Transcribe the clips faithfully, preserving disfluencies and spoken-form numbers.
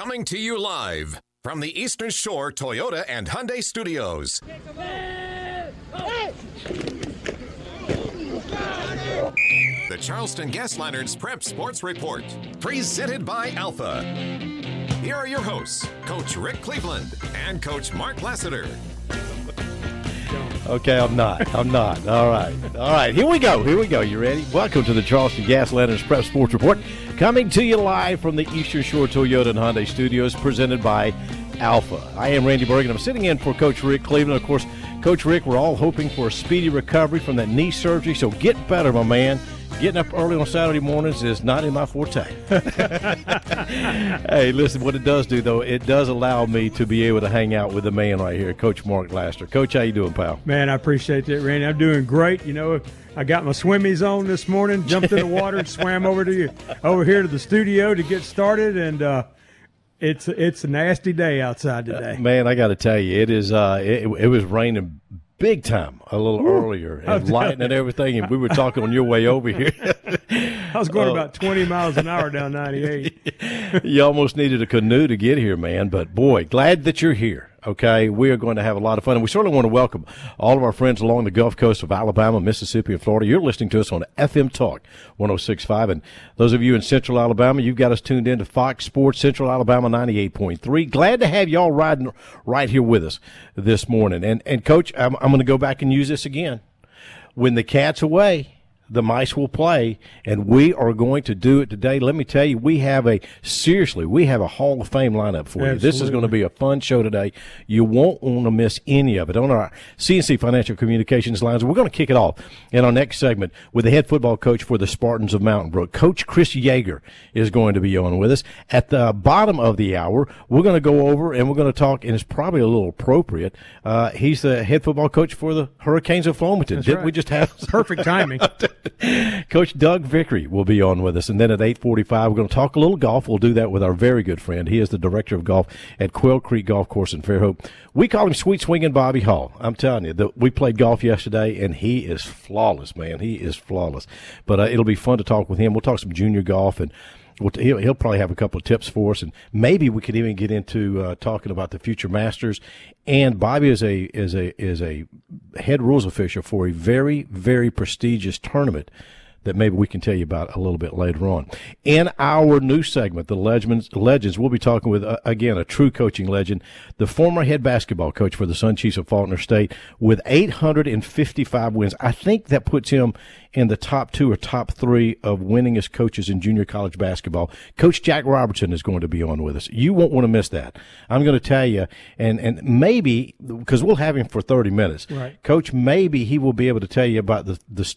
Coming to you live from the Eastern Shore Toyota and Hyundai Studios. The Charleston Gas Lanterns Prep Sports Report, presented by Alpha. Here are your hosts, Coach Rick Cleveland and Coach Mark Lassiter. Okay, I'm not. I'm not. All right. All right, here we go. Here we go. You ready? Welcome to the Charleston Gas Lanterns Prep Sports Report, coming to you live from the Eastern Shore Toyota and Hyundai Studios, presented by Alpha. I am Randy Bergen. I'm sitting in for Coach Rick Cleveland. Of course, Coach Rick, we're all hoping for a speedy recovery from that knee surgery, so get better, my man. Getting up early on Saturday mornings is not in my forte. Hey, listen, what it does do, though, it does allow me to be able to hang out with the man right here, Coach Mark Lassiter. Coach, how you doing, pal? Man, I appreciate that, Randy. I'm doing great. You know, I got my swimmies on this morning, jumped in the water, and swam over to you, over here to the studio to get started, and uh, it's it's a nasty day outside today. Uh, man, I got to tell you, it is. Uh, it, it was raining big time a little Ooh, earlier and lightning and everything, and we were talking on your way over here. I was going uh, about twenty miles an hour down ninety-eight. You almost needed a canoe to get here, man, but boy, glad that you're here. Okay, we are going to have a lot of fun, and we certainly want to welcome all of our friends along the Gulf Coast of Alabama, Mississippi, and Florida. You're listening to us on F M Talk one oh six point five, and those of you in Central Alabama, you've got us tuned in to Fox Sports Central Alabama ninety-eight point three. Glad to have y'all riding right here with us this morning. And, and Coach, I'm, I'm going to go back and use this again. When the cat's away, the mice will play, and we are going to do it today. Let me tell you, we have a, seriously, we have a Hall of Fame lineup for Absolutely. you. This is going to be a fun show today. You won't want to miss any of it. On our C N C Financial Communications lines, we're going to kick it off in our next segment with the head football coach for the Spartans of Mountain Brook. Coach Chris Yeager is going to be on with us. At the bottom of the hour, we're going to go over and we're going to talk, and it's probably a little appropriate. Uh, he's the head football coach for the Hurricanes of Flomaton. That's Didn't right. we just have perfect timing? Coach Doug Vickery will be on with us. And then at eight forty-five, we're going to talk a little golf. We'll do that with our very good friend. He is the director of golf at Quail Creek Golf Course in Fairhope. We call him Sweet Swinging Bobby Hall. I'm telling you, the, we played golf yesterday, and he is flawless, man. He is flawless. But uh, it'll be fun to talk with him. We'll talk some junior golf, and we'll, he'll, he'll probably have a couple of tips for us. And maybe we could even get into uh, talking about the future Masters. And Bobby is a is a is a head rules official for a very, very prestigious tournament that maybe we can tell you about a little bit later on. In our new segment, the Legends, Legends we'll be talking with, uh, again, a true coaching legend, the former head basketball coach for the Sun Chiefs of Faulkner State with eight hundred fifty-five wins. I think that puts him in the top two or top three of winningest coaches in junior college basketball. Coach Jack Robertson is going to be on with us. You won't want to miss that. I'm going to tell you, and, and maybe, because we'll have him for thirty minutes, right. Coach, maybe he will be able to tell you about the the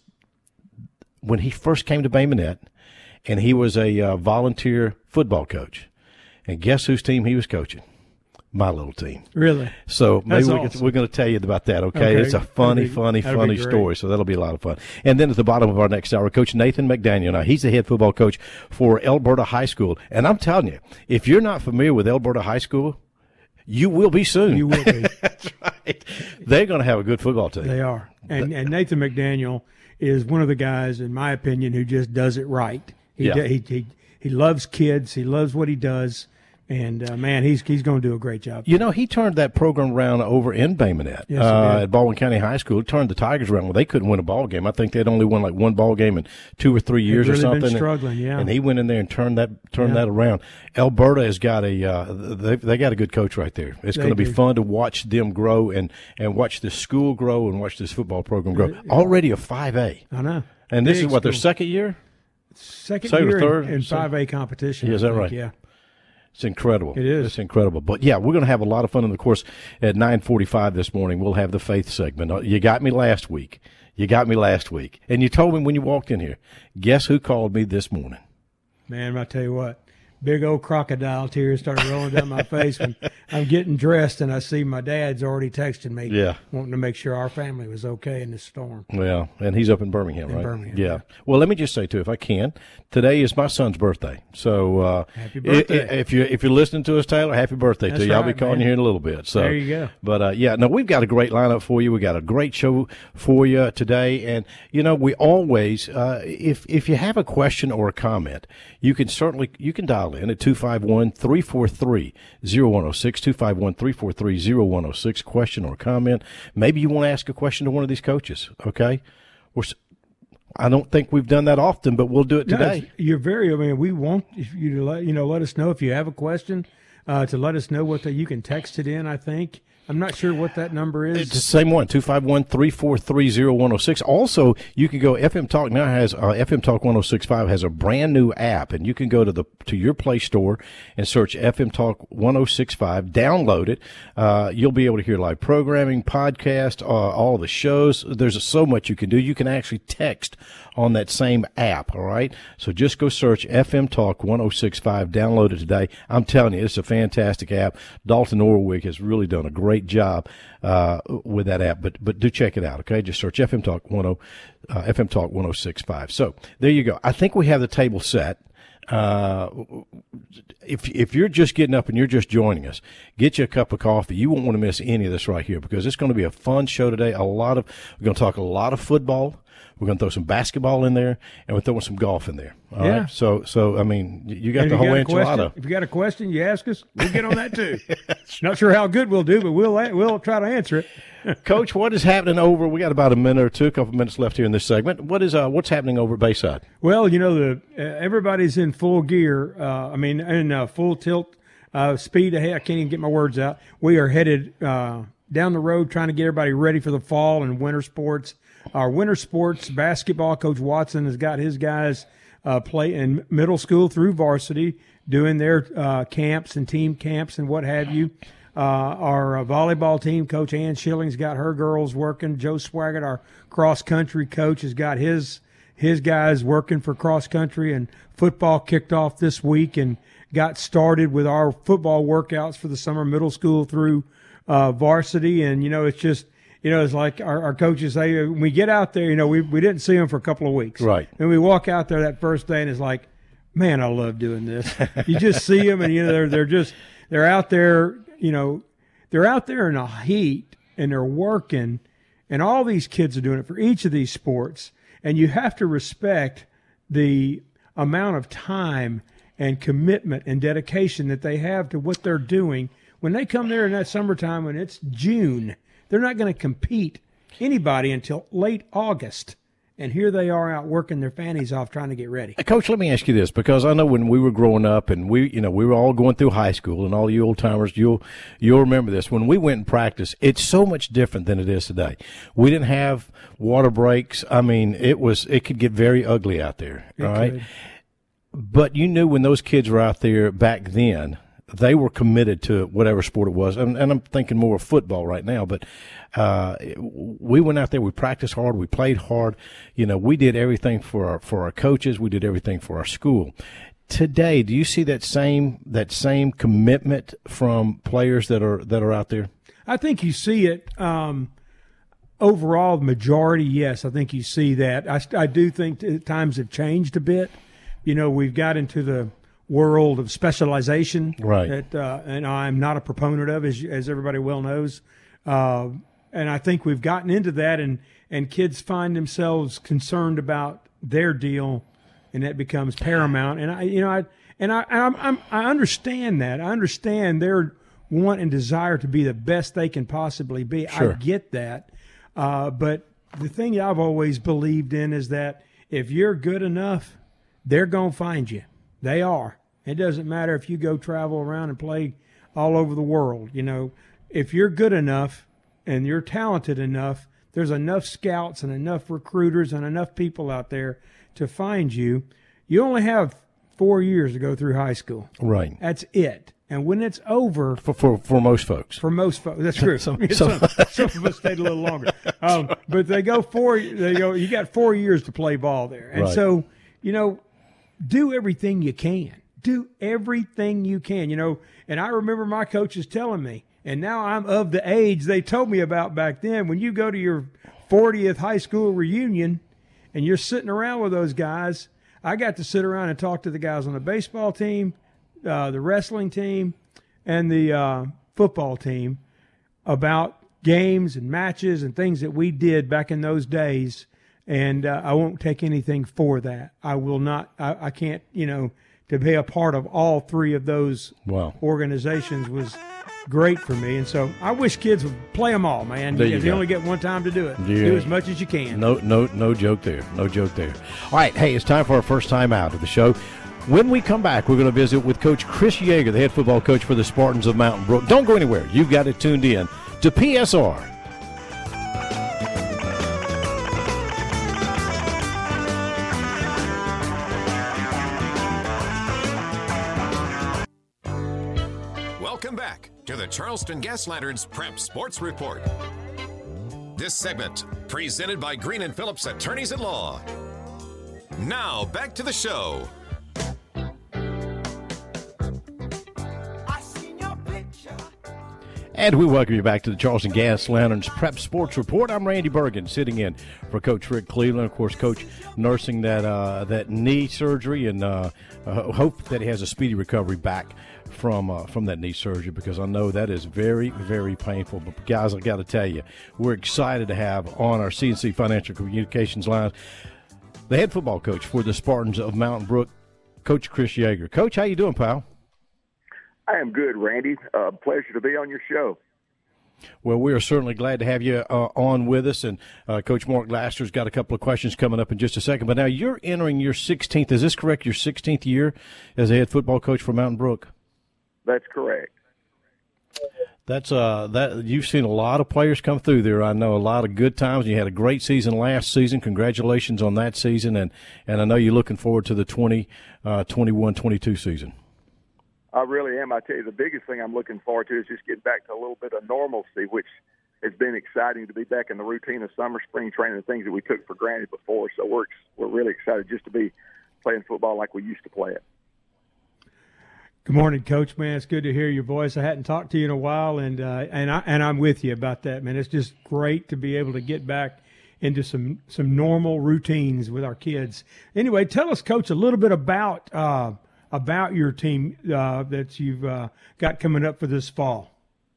when he first came to Bay Minette, and he was a uh, volunteer football coach. And guess whose team he was coaching? My little team. Really? So maybe That's we awesome. can, we're going to tell you about that, okay? okay. It's a funny, That'd be, funny, funny be story, so that'll be a lot of fun. And then at the bottom of our next hour, Coach Nathan McDaniel. Now, he's the head football coach for Alberta High School. And I'm telling you, if you're not familiar with Alberta High School, you will be soon. You will be. That's right. They're going to have a good football team. They are. And, and Nathan McDaniel is one of the guys, in my opinion, who just does it right. He Yeah. he, he he loves kids. He loves what he does. And, uh, man, he's he's going to do a great job. You know, he turned that program around over in Bay Minette, Yes, he uh, did. at Baldwin County High School. He turned the Tigers around. Well, they couldn't win a ball game. I think they'd only won like one ball game in two or three years really or something. been struggling, yeah. And he went in there and turned that turned Yeah. that around. Alberta has got a uh, they they got a good coach right there. It's They going to be do. fun to watch them grow and and watch this school grow and watch this football program grow. Already a five A, I know. and this Big is what their school. second year. Second Second or year third? in, in five A competition. Yeah, is I that think, right? Yeah. It's incredible. It is. It's incredible. But, yeah, we're going to have a lot of fun in the course at nine forty-five this morning. We'll have the faith segment. You got me last week. You got me last week. And you told me when you walked in here, guess who called me this morning? Man, I tell you what, big old crocodile tears started rolling down my face when I'm getting dressed and I see my dad's already texting me, Yeah. wanting to make sure our family was okay in this storm. Well, and he's up in Birmingham, In right? Birmingham, Yeah. yeah. Well, let me just say, too, if I can, today is my son's birthday. So uh, Happy i- birthday. i- if you're, if you're listening to us, Taylor, happy birthday That's to you. I'll be right, calling man. you here in a little bit. So There you go. But, uh, yeah, no, we've got a great lineup for you. We got a great show for you today. And, you know, we always, uh, if if you have a question or a comment, you can certainly, you can dial in at two five one, three four three, zero one zero six, two five one, three four three, zero one zero six, question or comment. Maybe you want to ask a question to one of these coaches, okay? We're, I don't think we've done that often, but we'll do it today. No, you're very, I mean, we want you to let, you know, let us know if you have a question, uh, to let us know what the, you can text it in, I think. I'm not sure what that number is. It's the same one, two five one, three four three, zero one zero six. Also, you can go, F M Talk now has, uh, F M Talk one oh six point five has a brand new app, and you can go to the to your Play Store and search F M Talk one oh six point five, download it. Uh, you'll be able to hear live programming, podcast, uh, all the shows. There's so much you can do. You can actually text on that same app, all right? So just go search F M Talk one oh six point five, download it today. I'm telling you, it's a fantastic app. Dalton Orwig has really done a great job uh, with that app, but but do check it out, okay? Just search F M Talk ten, uh, F M Talk one oh six point five. So there you go. I think we have the table set. Uh, if if you're just getting up and you're just joining us, get you a cup of coffee. You won't want to miss any of this right here because it's going to be a fun show today. A lot of we're going to talk a lot of football. We're going to throw some basketball in there, and we're throwing some golf in there. All yeah. right. So, so I mean, you got and the whole got enchilada. Question, if you got a question, you ask us. We'll get on that too. Not sure how good we'll do, but we'll we'll try to answer it. Coach, what is happening over? We got about a minute or two, a couple of minutes left here in this segment. What is uh, what's happening over at Bayside? Well, you know, the uh, everybody's in full gear. Uh, I mean, in uh, full tilt, uh, speed ahead. I can't even get my words out. We are headed uh, down the road, trying to get everybody ready for the fall and winter sports. Our winter sports basketball, Coach Watson has got his guys uh, play in middle school through varsity, doing their uh, camps and team camps and what have you. Uh, our uh, volleyball team, Coach Ann Schilling's got her girls working. Joe Swaggart, our cross-country coach, has got his his guys working for cross-country. And football kicked off this week and got started with our football workouts for the summer, middle school through uh, varsity. And, you know, it's just – you know, it's like our, our coaches say, when we get out there, you know, we we didn't see them for a couple of weeks. Right. And we walk out there that first day and it's like, man, I love doing this. You just see them and, you know, they're, they're just, they're out there, you know, they're out there in the heat and they're working, and all these kids are doing it for each of these sports. And you have to respect the amount of time and commitment and dedication that they have to what they're doing. When they come there in that summertime when it's June, they're not going to compete anybody until late August. And here they are out working their fannies off trying to get ready. Coach, let me ask you this, because I know when we were growing up and we, you know, we were all going through high school, and all you old timers, you'll, you'll remember this. When we went and practiced, it's so much different than it is today. We didn't have water breaks. I mean, it was, it could get very ugly out there. It all right. could. But you knew when those kids were out there back then, they were committed to whatever sport it was. And, and I'm thinking more of football right now, but, uh, we went out there, we practiced hard, we played hard. You know, we did everything for our, for our coaches. We did everything for our school. Today, do you see that same, that same commitment from players that are, that are out there? I think you see it, um, overall, the majority, yes, I think you see that. I, I do think that times have changed a bit. You know, we've got into the world of specialization, right? That, uh, and I'm not a proponent of, as as everybody well knows. Uh, and I think we've gotten into that, and and kids find themselves concerned about their deal, and that becomes paramount. And I, you know, I and I I'm, I'm, I understand that. I understand their want and desire to be the best they can possibly be. Sure. I get that, uh, but the thing I've always believed in is that if you're good enough, they're gonna find you. They are. It doesn't matter if you go travel around and play all over the world. You know, if you're good enough and you're talented enough, there's enough scouts and enough recruiters and enough people out there to find you. You only have four years to go through high school. Right. That's it. And when it's over, For for, for most folks. for most folks, that's true. Some- some, some- some of us stayed a little longer, um, but they go four. They go. You got four years to play ball there, and Right. so you know, do everything you can. Do everything you can. You know, and I remember my coaches telling me, and now I'm of the age they told me about back then. When you go to your fortieth high school reunion, and you're sitting around with those guys, I got to sit around and talk to the guys on the baseball team, uh, the wrestling team, and the uh, football team about games and matches and things that we did back in those days. And uh, I won't take anything for that. I will not. I, I can't, you know, to be a part of all three of those wow. organizations was great for me. And so I wish kids would play them all, man. There you If you go. only get one time to do it, Yeah. do as much as you can. No, no, no joke there. No joke there. All right, hey, it's time for our first time out of the show. When we come back, we're going to visit with Coach Chris Yeager, the head football coach for the Spartans of Mountain Brook. Don't go anywhere. You've got it tuned in to P S R. Welcome back to the Charleston Gas Lanterns Prep Sports Report. This segment presented by Green and Phillips Attorneys at Law. Now back to the show. And we welcome you back to the Charleston Gas Lanterns Prep Sports Report. I'm Randy Bergen, sitting in for Coach Rick Cleveland. Of course, Coach nursing that uh, that knee surgery, and uh, uh, hope that he has a speedy recovery back from uh, from that knee surgery, because I know that is very, very painful. But guys, I got to tell you, we're excited to have on our C N C Financial Communications line the head football coach for the Spartans of Mountain Brook, Coach Chris Yeager. Coach, how you doing, pal? I am good, Randy. Uh, pleasure to be on your show. Well, we are certainly glad to have you uh, on with us, and uh, Coach Mark Laster's got a couple of questions coming up in just a second. But now you're entering your sixteenth, is this correct, your sixteenth year as a head football coach for Mountain Brook? That's correct. That's uh that you've seen a lot of players come through there. I know a lot of good times. You had a great season last season. Congratulations on that season, and, and I know you're looking forward to the twenty twenty-one twenty-two season. I really am. I tell you, the biggest thing I'm looking forward to is just getting back to a little bit of normalcy, which has been exciting to be back in the routine of summer, spring training, the things that we took for granted before. So we're we're really excited just to be playing football like we used to play it. Good morning, Coach. Man, it's good to hear your voice. I hadn't talked to you in a while, and uh, and I and I'm with you about that, man. It's just great to be able to get back into some some normal routines with our kids. Anyway, tell us, Coach, a little bit about uh, about your team uh, that you've uh, got coming up for this fall.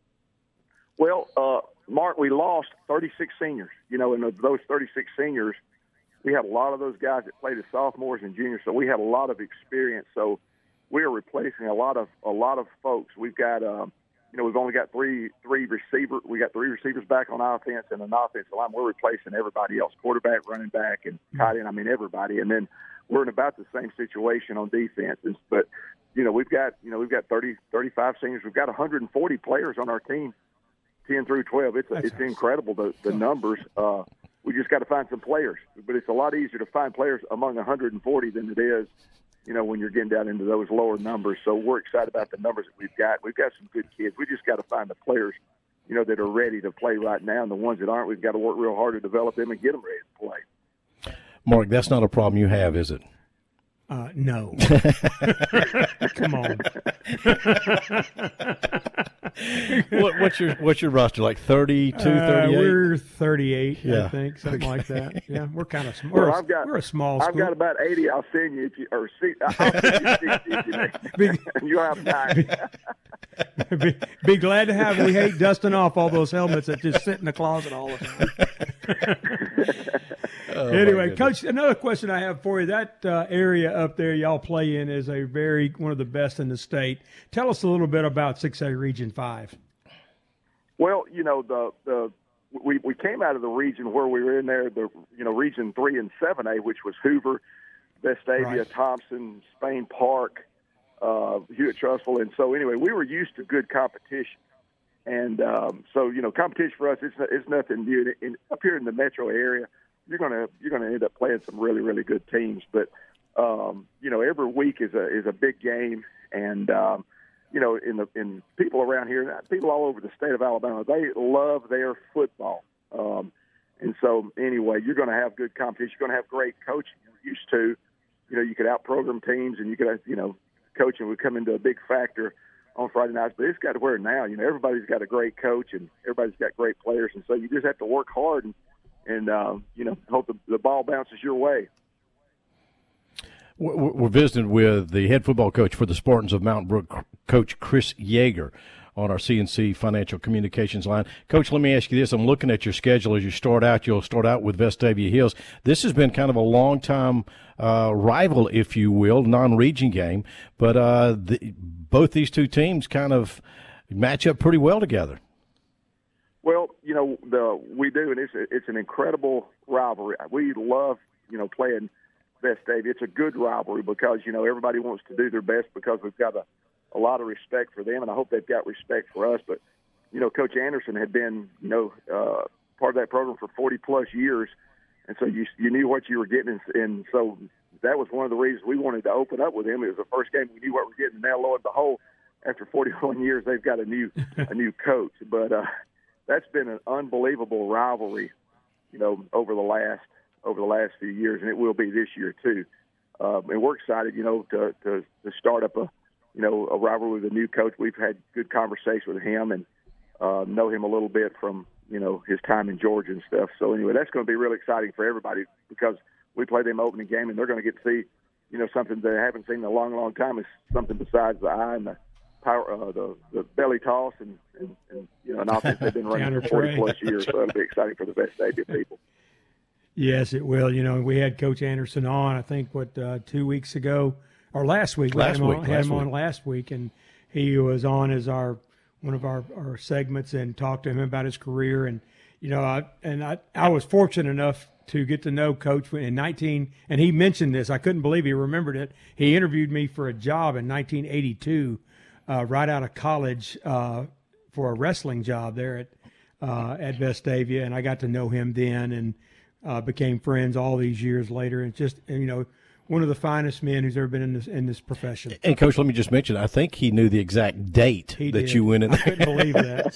Well, uh, Mark, we lost thirty-six seniors. You know, and of those thirty-six seniors, we had a lot of those guys that played as sophomores and juniors, so we had a lot of experience. So we are replacing a lot of a lot of folks. We've got, uh, you know, we've only got three three receiver. We got three receivers back on offense and an offensive line. We're replacing everybody else: quarterback, running back, and tight end. I mean, everybody. And then we're in about the same situation on defense. And, but you know, we've got you know we've got thirty, thirty-five seniors. We've got one hundred forty players on our team, ten through twelve. It's That's it's awesome. incredible the the numbers. Uh, we just got to find some players, but it's a lot easier to find players among one hundred forty than it is, you know, when you're getting down into those lower numbers. So we're excited about the numbers that we've got. We've got some good kids. We just got to find the players, you know, that are ready to play right now. And the ones that aren't, we've got to work real hard to develop them and get them ready to play. Mark, that's not a problem you have, is it? Uh, no. Come on. what, what's your what's your roster like? thirty-two, Uh, thirty-eight? we're thirty-eight, Yeah. I think, something like that. Yeah, we're kind of small. Well, We're, a- I've got- we're a small I've school. got about eighty. I'll send you if you or see, I'll send you sixty if you need. You'll have time. be, be glad to have. We hate dusting off all those helmets that just sit in the closet all the time. Oh, my Anyway, goodness. Coach, another question I have for you. That uh, area up there y'all play in is a very one of the best in the state. Tell us a little bit about six A Region five. Well, you know, the the we we came out of the region where we were in there, the you know Region three and seven A, which was Hoover, Vestavia, Right. Thompson, Spain Park, uh, Hewitt-Trussville, and so anyway, we were used to good competition, and um, so you know, competition for us it's it's nothing new. In, up here in the metro area, you're gonna you're gonna end up playing some really really good teams, but um, you know, every week is a is a big game, and um, you know, in the in people around here, people all over the state of Alabama, they love their football. Um, and so, anyway, you're going to have good competition. You're going to have great coaching. You're used to, you know, you could out-program teams, and you could, you know, coaching would come into a big factor on Friday nights. But it's got to where now, you know, everybody's got a great coach, and everybody's got great players. And so you just have to work hard and, and uh, you know, hope the, the ball bounces your way. We're we're visiting with the head football coach for the Spartans of Mountain Brook, Coach Chris Yeager, on our C N C Financial Communications line. Coach, let me ask you this. I'm looking at your schedule as you start out. You'll start out with Vestavia Hills. This has been kind of a long-time uh, rival, if you will, non-region game. But uh, the, both these two teams kind of match up pretty well together. Well, you know, the we do, and it's it's an incredible rivalry. We love, you know, playing Vestavia. It's a good rivalry because, you know, everybody wants to do their best because we've got a, a lot of respect for them, and I hope they've got respect for us. But, you know, Coach Anderson had been, you know, uh, part of that program for forty-plus years, and so you you knew what you were getting, and, and so that was one of the reasons we wanted to open up with him. It was the first game we knew what we were getting. Now, lo and behold, after forty-one years, they've got a new a new coach. But uh, that's been an unbelievable rivalry, you know, over the last over the last few years, and it will be this year too. Uh, and we're excited, you know, to, to to start up a you know a rivalry with a new coach. We've had good conversation with him and uh, know him a little bit from you know his time in Georgia and stuff. So anyway, that's going to be really exciting for everybody because we play them opening game, and they're going to get to see you know something they haven't seen in a long, long time. Is something besides the eye and the power, uh, the the belly toss, and, and, and you know an offense they've been running for forty plus years. So it'll be exciting for the Vestavia people. Yes, it will. You know, we had Coach Anderson on, I think, what, uh, two weeks ago, or last week. We last had him, week, on, had him on last week, and he was on as our one of our, our segments and talked to him about his career. And, you know, I, and I, I was fortunate enough to get to know Coach in nineteen, and he mentioned this. I couldn't believe he remembered it. He interviewed me for a job in nineteen eighty-two, uh, right out of college, uh, for a wrestling job there at, uh, at Vestavia, and I got to know him then, and Uh, became friends all these years later, and just you know, one of the finest men who's ever been in this in this profession. And Coach, let me just mention, I think he knew the exact date he that did. you went in. I couldn't believe that.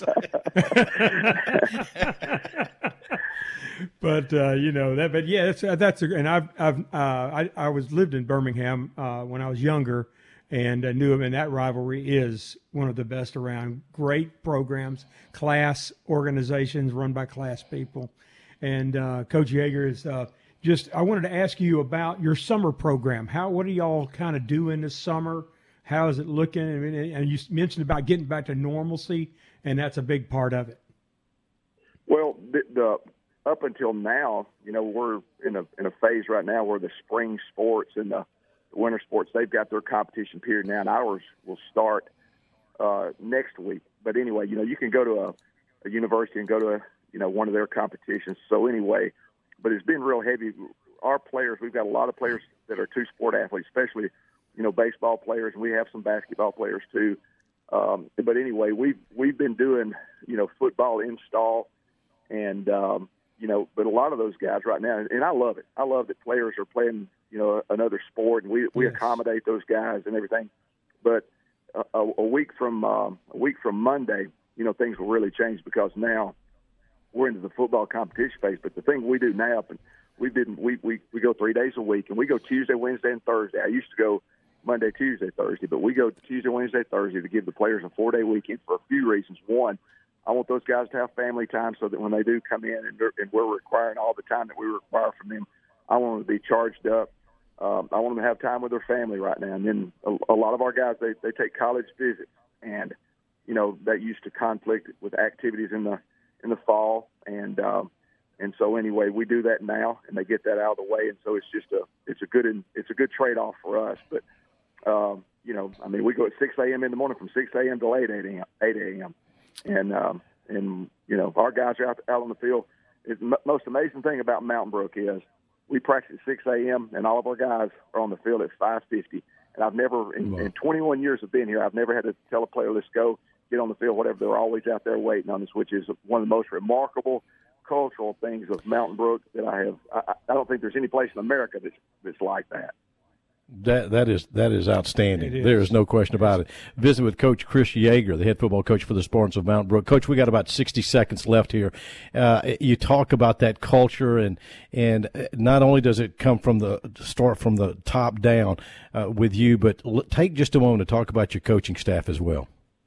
But uh, you know that. But yeah, that's that's a, and I've I've uh, I I was lived in Birmingham uh, when I was younger, and I knew him. And that rivalry is one of the best around. Great programs, class organizations run by class people. And uh, Coach Yeager is uh, just. I wanted to ask you about your summer program. How what are y'all kind of doing this summer? How is it looking? And you mentioned about getting back to normalcy, and that's a big part of it. Well, the, the up until now, you know, we're in a in a phase right now where the spring sports and the winter sports, they've got their competition period now, and ours will start uh, next week. But anyway, you know, you can go to a, a university and go to a you know, one of their competitions. So anyway, but it's been real heavy. Our players, we've got a lot of players that are two-sport athletes, especially, you know, baseball players, and we have some basketball players too. Um, but anyway, we've, we've been doing, you know, football install and, um, you know, but a lot of those guys right now, and I love it. I love that players are playing, you know, another sport, and we, we yes. accommodate those guys and everything. But a, a week from um, a week from Monday, you know, things will really change because now we're into the football competition phase. But the thing we do now, and we didn't, we, we, we go three days a week, and we go Tuesday, Wednesday, and Thursday. I used to go Monday, Tuesday, Thursday, but we go Tuesday, Wednesday, Thursday to give the players a four-day weekend for a few reasons. One, I want those guys to have family time so that when they do come in and, and we're requiring all the time that we require from them, I want them to be charged up. Um, I want them to have time with their family right now. And then a, a lot of our guys, they, they take college visits, and, you know, that used to conflict with activities in the in the fall, and um, and so anyway, we do that now, and they get that out of the way, and so it's just a it's a good it's a good trade off for us. But um, you know, I mean, we go at six a.m. in the morning from six a.m. to eight a.m. and um, and you know, our guys are out out on the field. The m- most amazing thing about Mountain Brook is we practice at six a.m. and all of our guys are on the field at five fifty. And I've never in, in twenty-one years of being here, I've never had to tell a player, "Let's go." Get on the field, whatever. They're always out there waiting on us, which is one of the most remarkable cultural things of Mountain Brook that I have. I, I don't think there's any place in America that's that's like that. That that is that is outstanding. Is. There is no question about it. Visit with Coach Chris Yeager, the head football coach for the Spartans of Mountain Brook. Coach, we got about sixty seconds left here. Uh, you talk about that culture, and and not only does it come from the start from the top down uh, with you, but l- take just a moment to talk about your coaching staff as well.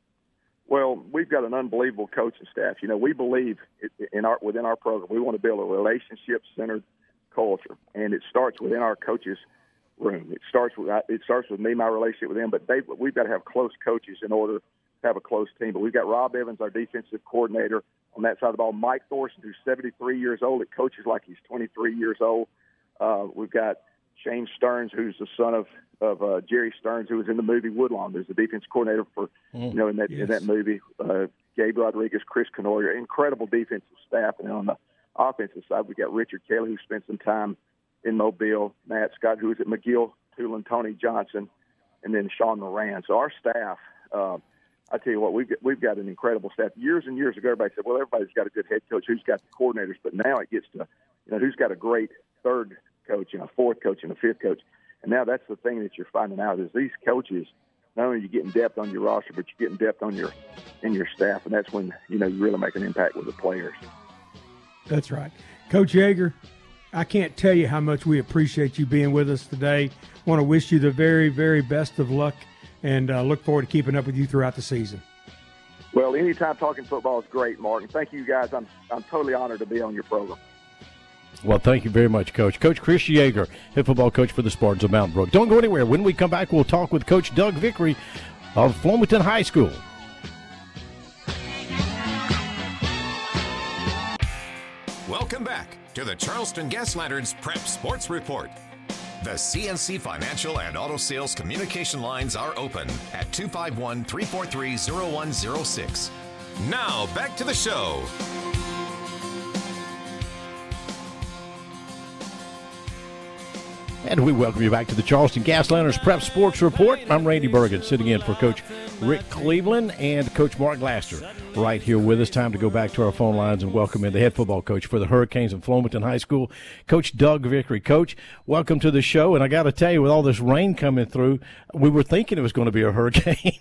Well, we've got an unbelievable coaching staff. You know, we believe in our within our program, we want to build a relationship-centered culture, and it starts within our coaches' room. It starts with it starts with me, my relationship with them, but they we've got to have close coaches in order to have a close team. But we've got Rob Evans, our defensive coordinator, on that side of the ball. Mike Thorson, who's seventy-three years old, it coaches like he's twenty-three years old. Uh, we've got Shane Stearns, who's the son of of uh, Jerry Stearns, who was in the movie Woodlawn. There's the defense coordinator for mm, you know in that yes. in that movie. Uh, Gabe Rodriguez, Chris Canoyer, incredible defensive staff. And on the offensive side, we got Richard Kelly, who spent some time in Mobile, Matt Scott, who was at McGill, Tulane, Tony Johnson, and then Sean Moran. So our staff, uh, I tell you what, we've got, we've got an incredible staff. Years and years ago, everybody said, well, everybody's got a good head coach. Who's got the coordinators? But now it gets to, you know, who's got a great third coach and a fourth coach and a fifth coach. And now that's the thing that you're finding out is these coaches, not only are you getting depth on your roster, but you're getting depth on your in your staff, and that's when, you know, you really make an impact with the players. That's right. Coach Yeager, I can't tell you how much we appreciate you being with us today. Want to wish you the very, very best of luck, and uh, look forward to keeping up with you throughout the season. Well, anytime talking football is great, Martin. Thank you, guys. I'm I'm totally honored to be on your program. Well, thank you very much, Coach. Coach Chris Yeager, head football coach for the Spartans of Mountain Brook. Don't go anywhere. When we come back, we'll talk with Coach Doug Vickery of Flomaton High School. Welcome back to the Charleston Gas Lanterns Prep Sports Report. The C N C Financial and Auto Sales communication lines are open at two five one, three four three, zero one zero six. Now, back to the show. And we welcome you back to the Charleston Gas Lanterns Prep Sports Report. I'm Randy Bergen, sitting in for Coach Rick Cleveland and Coach Mark Laster right here with us. Time to go back to our phone lines and welcome in the head football coach for the Hurricanes in Flomaton High School, Coach Doug Vickery. Coach, welcome to the show. And I got to tell you, with all this rain coming through, we were thinking it was going to be a hurricane.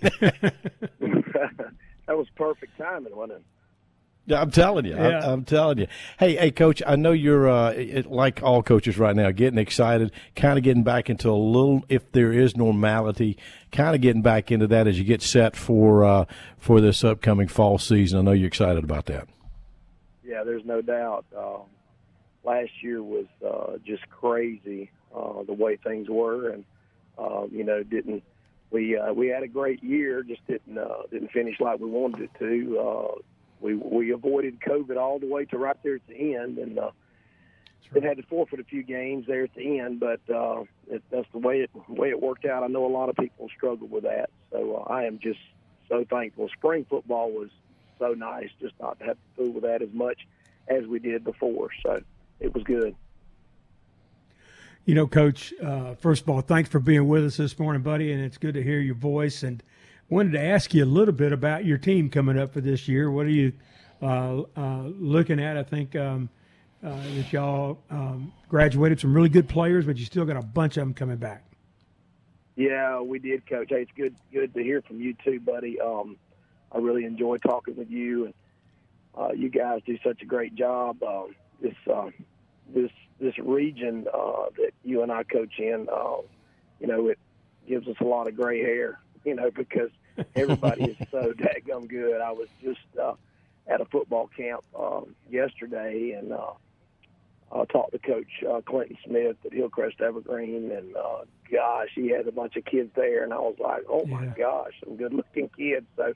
That was perfect timing, wasn't it? I'm telling you, yeah. I'm, I'm telling you. Hey, hey, Coach, I know you're, uh, it, like all coaches right now, getting excited, kind of getting back into a little, if there is normality, kind of getting back into that as you get set for uh, for this upcoming fall season. I know you're excited about that. Yeah, there's no doubt. Um, last year was uh, just crazy uh, the way things were, and uh, you know, didn't we? Uh, we had a great year, just didn't uh, didn't finish like we wanted it to. Uh, We we avoided COVID all the way to right there at the end, and uh, right. It had to forfeit a few games there at the end. But uh, it, that's the way it the way it worked out. I know a lot of people struggle with that, so uh, I am just so thankful. Spring football was so nice, just not to have to fool with that as much as we did before. So it was good. You know, Coach, uh, first of all, thanks for being with us this morning, buddy, and it's good to hear your voice. And wanted to ask you a little bit about your team coming up for this year. What are you uh, uh, looking at? I think um, uh, that y'all um, graduated some really good players, but you still got a bunch of them coming back. Yeah, we did, Coach. Hey, it's good good to hear from you too, buddy. Um, I really enjoy talking with you, and uh, you guys do such a great job. Um, this uh, this this region uh, that you and I coach in, uh, you know, it gives us a lot of gray hair. You know, because everybody is so dadgum good. I was just uh, at a football camp um, yesterday, and uh, I talked to Coach uh, Clinton Smith at Hillcrest Evergreen, and uh, gosh, he had a bunch of kids there, and I was like, oh my yeah. gosh, some good-looking kids. So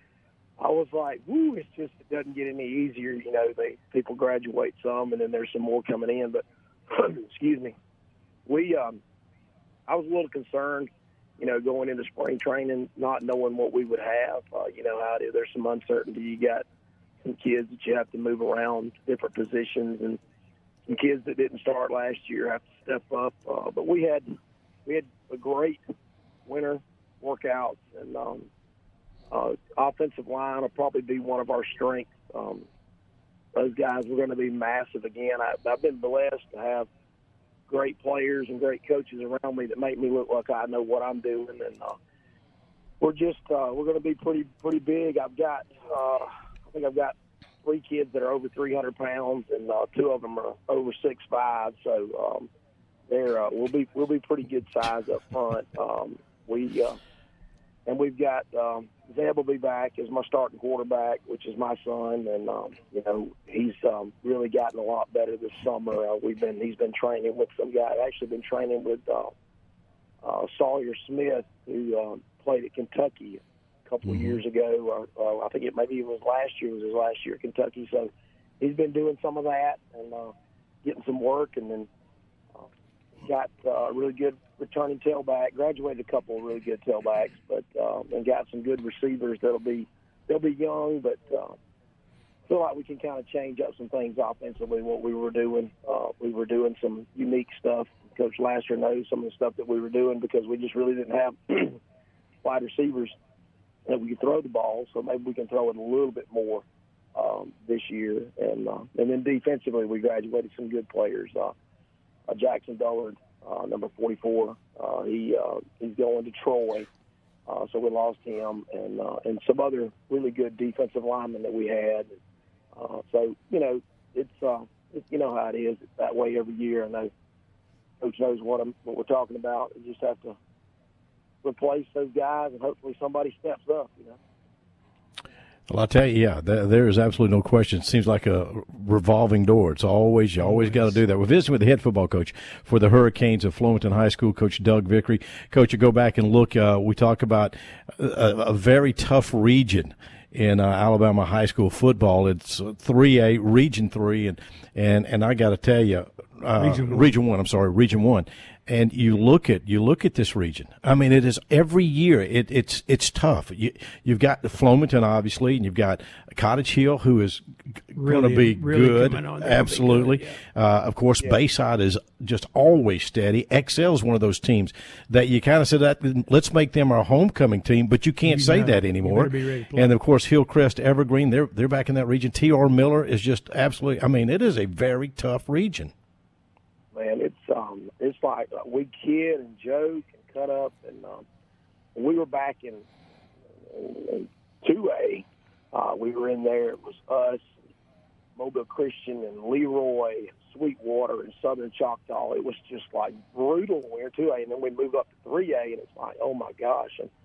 I was like, woo, it's just it doesn't get any easier. You know, they people graduate some, and then there's some more coming in. But excuse me, we um, I was a little concerned. You know, going into spring training, not knowing what we would have, uh, you know how it is. There's some uncertainty. You got some kids that you have to move around different positions, and some kids that didn't start last year have to step up. Uh, but we had we had a great winter workouts, and um, uh, offensive line will probably be one of our strengths. Um, those guys were going to be massive again. I, I've been blessed to have great players and great coaches around me that make me look like I know what I'm doing, and uh, we're just uh, we're going to be pretty pretty big. I've got uh, I think I've got three kids that are over three hundred pounds, and uh, two of them are over six five. So um, they're uh, we'll be we'll be pretty good size up front. Um, we uh, and we've got um, Zeb will be back as my starting quarterback, which is my son, and um, you know he's um, really gotten a lot better this summer. Uh, we've been he's been training with some guy. Actually, been training with uh, uh, Sawyer Smith, who uh, played at Kentucky a couple Mm-hmm. of years ago. Or, uh, I think it maybe it was last year. It was his last year at Kentucky. So he's been doing some of that and uh, getting some work, and then uh, got uh, a really good returning tailback. Graduated a couple of really good tailbacks, but uh, and got some good receivers that'll be they'll be young, but. Uh, feel like we can kind of change up some things offensively, what we were doing. Uh, we were doing some unique stuff. Coach Laster knows some of the stuff that we were doing because we just really didn't have wide receivers that we could throw the ball, so maybe we can throw it a little bit more um, this year. And uh, and then defensively, we graduated some good players. Uh, uh, Jackson Dullard, uh, number forty-four, uh, he uh, he's going to Troy. Uh, so we lost him, and uh, and some other really good defensive linemen that we had. Uh, so you know, it's uh, it, you know how it is. It's that way every year. I know Coach knows what I'm what we're talking about. You just have to replace those guys, and hopefully somebody steps up. You know. Well, I'll tell you, yeah, there, there is absolutely no question. It seems like a revolving door. It's always, you always got to do that. We're visiting with the head football coach for the Hurricanes of Flomaton High School, Coach Doug Vickery. Coach, you go back and look, uh, we talk about a, a very tough region in uh, Alabama high school football. It's three A, Region three, and, and, and I got to tell you, uh, Region one. Region one, I'm sorry, Region one. And you look at you look at this region. I mean, it is every year. It, it's it's tough. You, you've got the Flomaton, obviously, and you've got Cottage Hill, who is Really- going to be really good. coming on. They're gonna be Absolutely. good, yeah. Uh, of course, Bayside is just always steady. Excel is one of those teams that you kind of said that let's make them our homecoming team, but you can't You say better- that you anymore. better be ready to play. And of course, Hillcrest, Evergreen, they're they're back in that region. T R Miller is just absolutely. I mean, it is a very tough region. Man, it's um, it's like uh, we kid and joke and cut up, and um, when we were back in, in, in two A, uh, we were in there. It was us, Mobile Christian, and Leroy, and Sweetwater, and Southern Choctaw. It was just like brutal when we were two A, and then we moved up to three A, and it's like, oh my gosh! And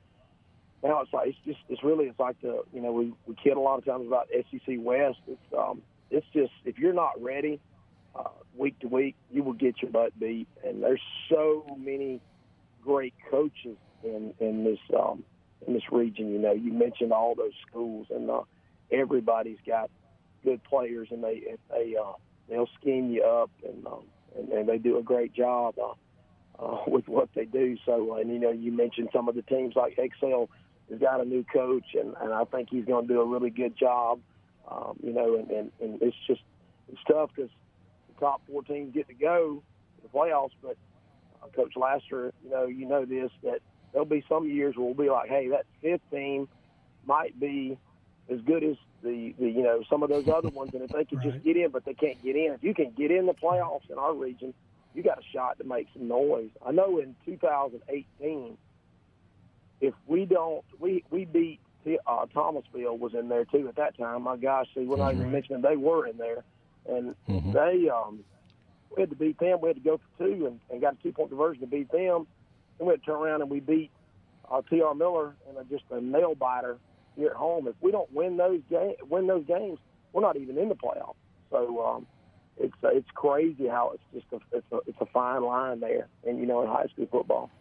now it's like it's just it's really it's like the you know we we kid a lot of times about S E C West. It's um, it's just if you're not ready. Uh, week to week, you will get your butt beat, and there's so many great coaches in in this um, in this region. You know, you mentioned all those schools, and uh, everybody's got good players, and they they uh, they'll scheme you up, and um, and, and they do a great job uh, uh, with what they do. So, and you know, you mentioned some of the teams like Excel has got a new coach, and, and I think he's going to do a really good job. Um, you know, and, and, and it's just it's tough because top four teams get to go to the playoffs, but uh, Coach Laster, you know, you know this, that there'll be some years where we'll be like, hey, that fifth team might be as good as the, the you know, some of those other ones, and if they could Right. just get in, but they can't get in. If you can get in the playoffs in our region, you got a shot to make some noise. I know in two thousand eighteen, if we don't, we, we beat uh, Thomasville was in there too at that time. My gosh, see, we're not even mentioning they were in there. And Mhm. they, um, we had to beat them. We had to go for two and, and got a two-point conversion to beat them. Then we had to turn around and we beat uh, T R Miller in a, just a nail biter here at home. If we don't win those game, win those games, we're not even in the playoffs. So um, it's uh, it's crazy how it's just a it's a it's a fine line there, and you know, in high school football.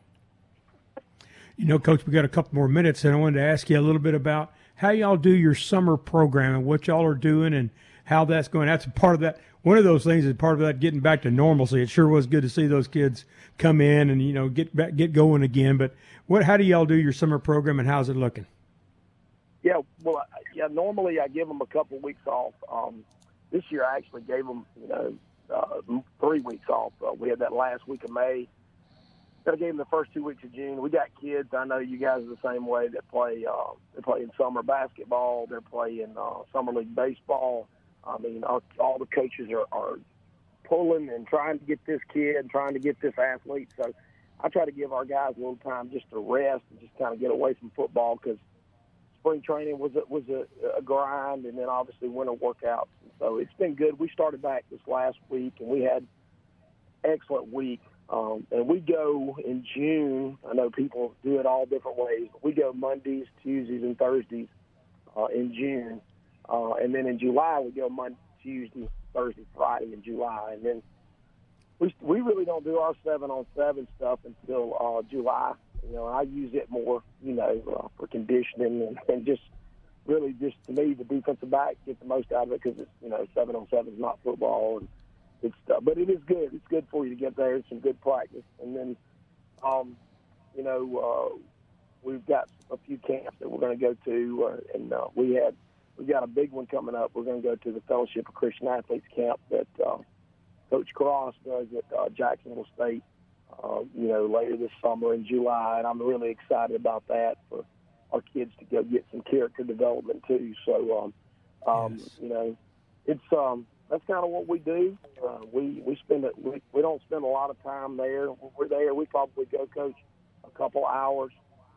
You know, Coach, we got a couple more minutes, and I wanted to ask you a little bit about how y'all do your summer program and what y'all are doing and how that's going. That's a part of that. One of those things is part of that getting back to normalcy. It sure was good to see those kids come in and, you know, get back, get going again. But what, how do y'all do your summer program, and how's it looking? Yeah, well, yeah. Normally, I give them a couple weeks off. Um, this year, I actually gave them, you know, uh, three weeks off. Uh, we had that last week of May. I gave them the first two weeks of June. We got kids. I know you guys are the same way that play. Uh, they play in summer basketball. They're playing uh, summer league baseball. I mean, all, all the coaches are, are pulling and trying to get this kid, and trying to get this athlete. So I try to give our guys a little time just to rest and just kind of get away from football, because spring training was a, was a, a grind, and then obviously winter workouts. And so it's been good. We started back this last week, and we had excellent week. Um, and we go in June. I know people do it all different ways. But we go Mondays, Tuesdays, and Thursdays uh, in June. Uh, and then in July, we go Monday, Tuesday, Thursday, Friday in July. And then we we really don't do our seven-on-seven stuff until uh, July. You know, I use it more, you know, uh, for conditioning and, and just really just to me, the defensive back get the most out of it because it's, you know, seven on seven is not football. And it's, uh, but it is good. It's good for you to get there. It's some good practice. And then, um, you know, uh, we've got a few camps that we're going to go to. Uh, and uh, we had, we've got a big one coming up. We're going to go to the Fellowship of Christian Athletes camp that uh, Coach Cross does at uh, Jacksonville State. Uh, you know, later this summer in July, and I'm really excited about that for our kids to go get some character development too. So, um, um, yes. you know, it's um, that's kind of what we do. Uh, we we spend it. We, we don't spend a lot of time there. When we're there, we probably go coach a couple hours.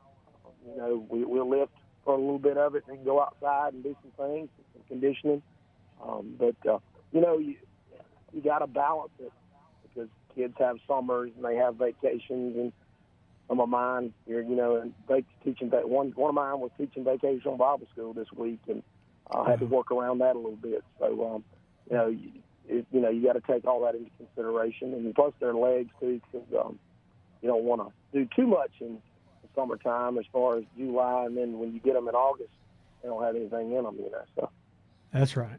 You know, we we'll lift for a little bit of it, and go outside and do some things, some conditioning. Um, but uh, you know, you you got to balance it because kids have summers and they have vacations, and some of mine, you know, and they teaching that one one of mine was teaching vacation Bible school this week, and I had to work around that a little bit. So, um, you know, you, it, you know, you got to take all that into consideration, and plus their legs too, because um, you don't want to do too much in the summertime as far as July, and then when you get them in August, they don't have anything in them, you know. So that's right.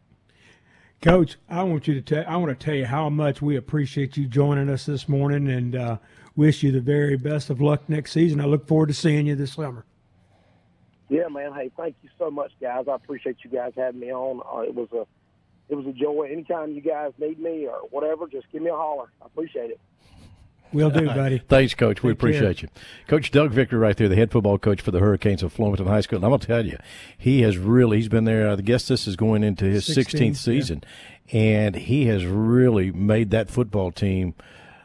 Coach, I want you to tell I want to tell you how much we appreciate you joining us this morning, and uh, wish you the very best of luck next season. I look forward to seeing you this summer. Yeah, man. Hey, thank you so much, guys. I appreciate you guys having me on. Uh, it was a it was a joy. Anytime you guys need me or whatever, just give me a holler. I appreciate it. Will do, buddy. Thanks, Coach. We Take appreciate care. you. Coach Doug Vickery right there, the head football coach for the Hurricanes of Flomaton High School. And I'm going to tell you, he has really, he's been there, I guess this is going into his sixteenth season, yeah. and he has really made that football team.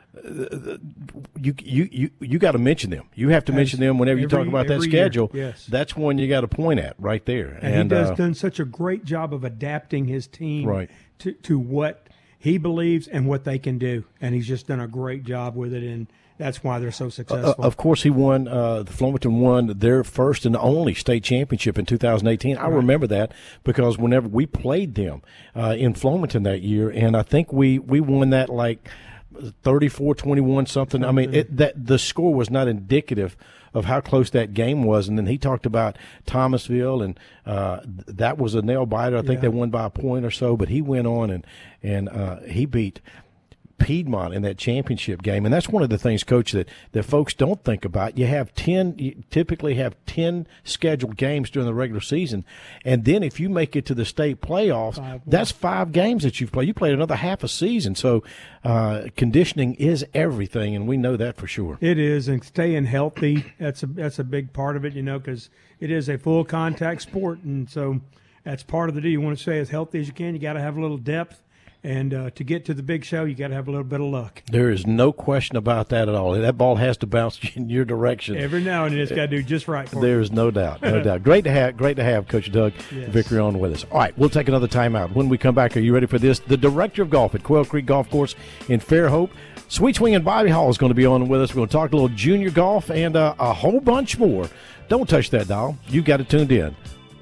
Uh, you you you, you got to mention them. You have to As mention them whenever you every, talk about that schedule. Year, yes. That's one you got to point at right there. And, and he does uh, done such a great job of adapting his team right. to, to what he believes and what they can do. And he's just done a great job with it, and that's why they're so successful. Uh, of course, he won. Uh, the Flomaton won their first and only state championship in two thousand eighteen. I right. remember that because whenever we played them uh, in Flomaton that year, and I think we, we won that like thirty-four twenty-one something. I mean, it, that the score was not indicative of how close that game was. And then he talked about Thomasville, and uh, that was a nail biter. I think yeah. they won by a point or so, but he went on and and uh, he beat Piedmont in that championship game. And that's one of the things, Coach, that, that folks don't think about. You have ten, you typically have ten scheduled games during the regular season. And then if you make it to the state playoffs, five that's five games that you've played. You played another half a season. So uh, conditioning is everything, and we know that for sure. It is, and staying healthy, that's a, that's a big part of it, you know, because it is a full contact sport. And so that's part of the deal. You want to stay as healthy as you can. You got to have a little depth. And uh, to get to the big show, you got to have a little bit of luck. There is no question about that at all. That ball has to bounce in your direction every now and then. It's got to do just right for There's you. no doubt, no doubt. Great to have, great to have Coach Doug yes. Vickery on with us. All right, we'll take another timeout. When we come back, are you ready for this? The director of golf at Quail Creek Golf Course in Fairhope, Sweet Swinging Bobby Hall, is going to be on with us. We're going to talk a little junior golf and uh, a whole bunch more. Don't touch that dial. You got it tuned in.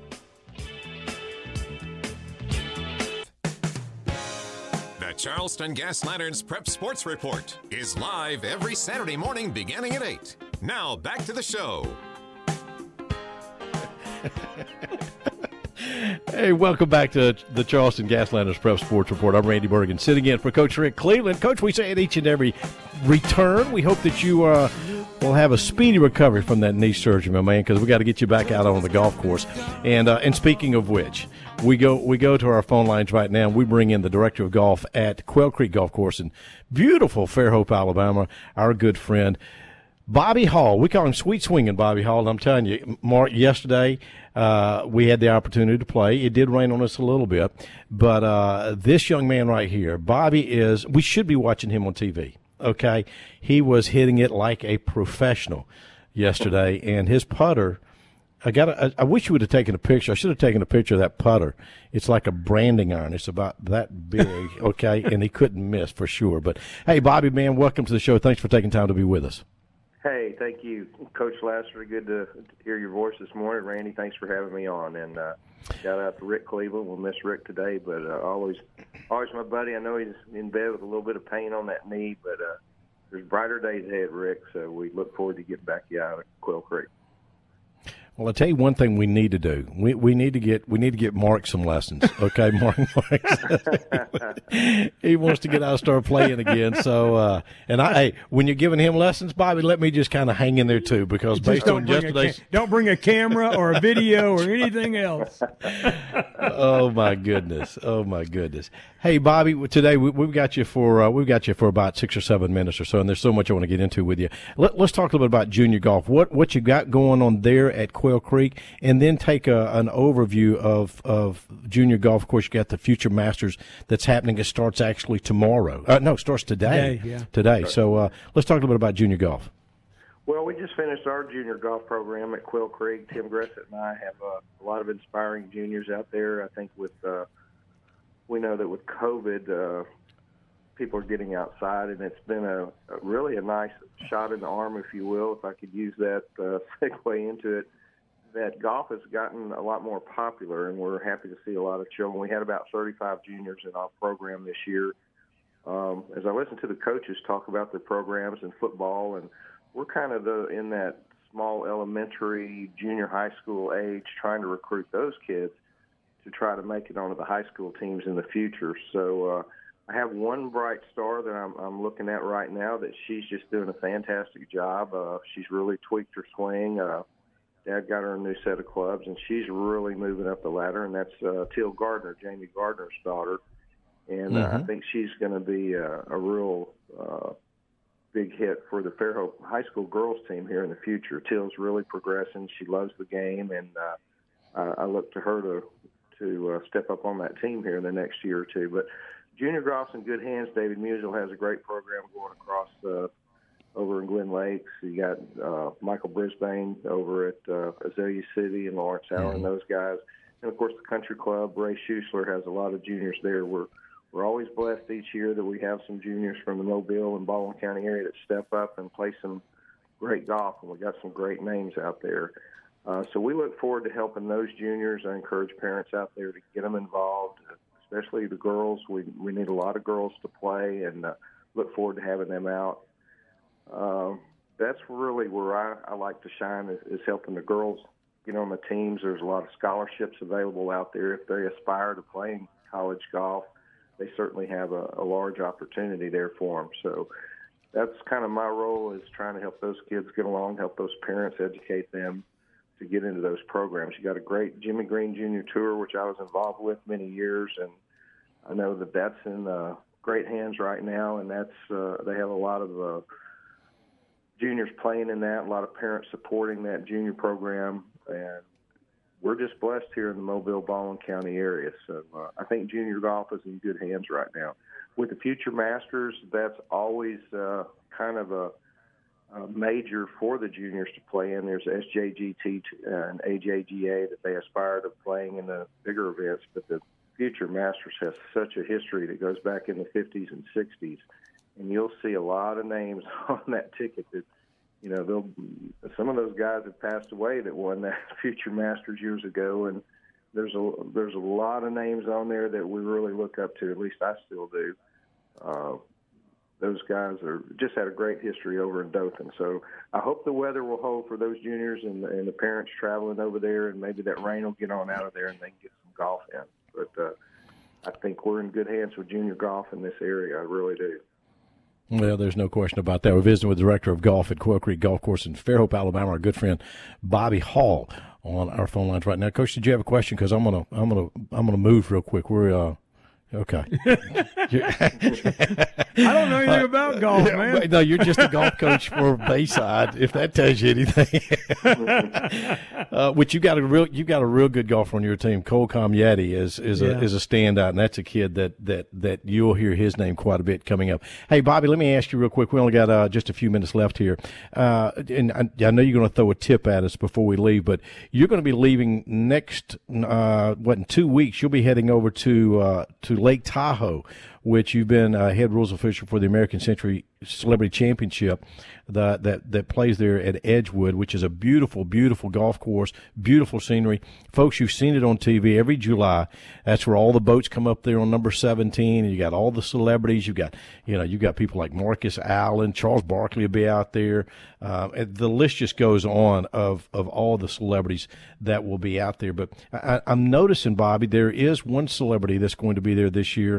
Charleston Gas Lanterns Prep Sports Report is live every Saturday morning beginning at eight. Now back to the show. Hey, welcome back to the Charleston Gas Lanterns Prep Sports Report. I'm Randy Bergen, sitting in for Coach Rick Cleveland. Coach, we say it each and every return. We hope that you uh, will have a speedy recovery from that knee surgery, my man, because we got to get you back out on the golf course. And uh, and speaking of which, we go we go to our phone lines right now. And we bring in the director of golf at Quail Creek Golf Course in beautiful Fairhope, Alabama, our good friend Bobby Hall. We call him Sweet Swinging Bobby Hall. And I'm telling you, Mark, yesterday uh, we had the opportunity to play. It did rain on us a little bit, but uh, this young man right here, Bobby, is. We should be watching him on T V. Okay, he was hitting it like a professional yesterday, and his putter. I got. I, I wish you would have taken a picture. I should have taken a picture of that putter. It's like a branding iron. It's about that big. Okay, and he couldn't miss for sure. But hey, Bobby, man, welcome to the show. Thanks for taking time to be with us. Hey, thank you, Coach Lasser. Good to hear your voice this morning. Randy, thanks for having me on. And uh, shout out to Rick Cleveland. We'll miss Rick today, but uh, always, always my buddy. I know he's in bed with a little bit of pain on that knee, but uh, there's brighter days ahead, Rick. So we look forward to getting back you out at Quail Creek. Well, I'll tell you one thing we need to do. We we need to get we need to get Mark some lessons. Okay, Mark. Mark he wants to get out and start playing again. So, uh, and I, hey, when you're giving him lessons, Bobby, let me just kind of hang in there too, because just based on yesterday's, ca- don't bring a camera or a video or anything else. Oh my goodness! Oh my goodness! Hey, Bobby, today we, we've got you for uh, we've got you for about six or seven minutes or so, and there's so much I want to get into with you. Let, let's talk a little bit about junior golf. What what you got going on there at Quail Creek, and then take a, an overview of of junior golf. Of course, you got the Future Masters that's happening. It starts actually tomorrow. Uh, no, it starts today. Today, yeah. Today. So uh, let's talk a little bit about junior golf. Well, we just finished our junior golf program at Quail Creek. Tim Gressett and I have uh, a lot of inspiring juniors out there. I think with uh, we know that with COVID, uh, people are getting outside, and it's been a, a really a nice shot in the arm, if you will, if I could use that uh, segue into it, that golf has gotten a lot more popular, and we're happy to see a lot of children. We had about thirty-five juniors in our program this year. Um, as I listen to the coaches talk about their programs in football, and we're kind of the, in that small elementary, junior high school age, trying to recruit those kids to try to make it onto the high school teams in the future. So uh, I have one bright star that I'm, I'm looking at right now that she's just doing a fantastic job. Uh, she's really tweaked her swing. Uh, Dad got her a new set of clubs, and she's really moving up the ladder, and that's uh, Teal Gardner, Jamie Gardner's daughter. And Mm-hmm. uh, I think she's going to be a, a real uh, big hit for the Fairhope High School girls team here in the future. Teal's really progressing. She loves the game, and uh, I, I look to her to to uh, step up on that team here in the next year or two. But junior golf's in good hands. David Musial has a great program going across uh, over in Glen Lakes. You got uh, Michael Brisbane over at uh, Azalea City and Lawrence Allen, mm-hmm. those guys. And, of course, the country club, Ray Schuessler, has a lot of juniors there. We're, we're always blessed each year that we have some juniors from the Mobile and Baldwin County area that step up and play some great golf, and we got some great names out there. Uh, so we look forward to helping those juniors. I encourage parents out there to get them involved, especially the girls. We we need a lot of girls to play, and uh, look forward to having them out. Uh, that's really where I, I like to shine is, is helping the girls get on the teams. There's a lot of scholarships available out there. If they aspire to playing college golf, they certainly have a, a large opportunity there for them. So that's kind of my role, is trying to help those kids get along, help those parents educate them to get into those programs. You got a great Jimmy Green Junior Tour, which I was involved with many years, and I know that that's in uh, great hands right now, and that's uh, they have a lot of uh, juniors playing in that, a lot of parents supporting that junior program, and we're just blessed here in the Mobile, Baldwin County area. So uh, I think junior golf is in good hands right now. With the Future Masters, that's always uh, kind of a Uh, major for the juniors to play in. There's S J G T and A J G A that they aspire to playing in the bigger events, but the Future Masters has such a history that goes back in the fifties and sixties, and you'll see a lot of names on that ticket that, you know, they'll, some of those guys have passed away that won that Future Masters years ago, and there's a, there's a lot of names on there that we really look up to, at least I still do. Uh, Those guys are just had a great history over in Dothan. So I hope the weather will hold for those juniors and, and the parents traveling over there, and maybe that rain will get on out of there and they can get some golf in. But uh, I think we're in good hands with junior golf in this area. I really do. Well, there's no question about that. We're visiting with the director of golf at Quail Creek Golf Course in Fairhope, Alabama, our good friend Bobby Hall, on our phone lines right now. Coach, did you have a question? Because I'm gonna, I'm gonna, I'm gonna move real quick. We're uh, Okay. I don't know anything about golf, yeah, man. No, you're just a golf coach for Bayside, if that tells you anything. uh, which you got a real, you got a real good golfer on your team. Cole Comyatti is is yeah. a is a standout, and that's a kid that that that you'll hear his name quite a bit coming up. Hey, Bobby, let me ask you real quick. We only got uh, just a few minutes left here, uh, and I, I know you're going to throw a tip at us before we leave, but you're going to be leaving next uh, what in two weeks. You'll be heading over to uh, to Lake Tahoe. which you've been uh, head rules official for the American Century Celebrity Championship the, that, that plays there at Edgewood, which is a beautiful, beautiful golf course, beautiful scenery. Folks, you've seen it on T V every July. That's where all the boats come up there on number seventeen, and you got all the celebrities. You've got, you know, you've got people like Marcus Allen, Charles Barkley will be out there. Uh, the list just goes on of, of all the celebrities that will be out there. But I, I'm noticing, Bobby, there is one celebrity that's going to be there this year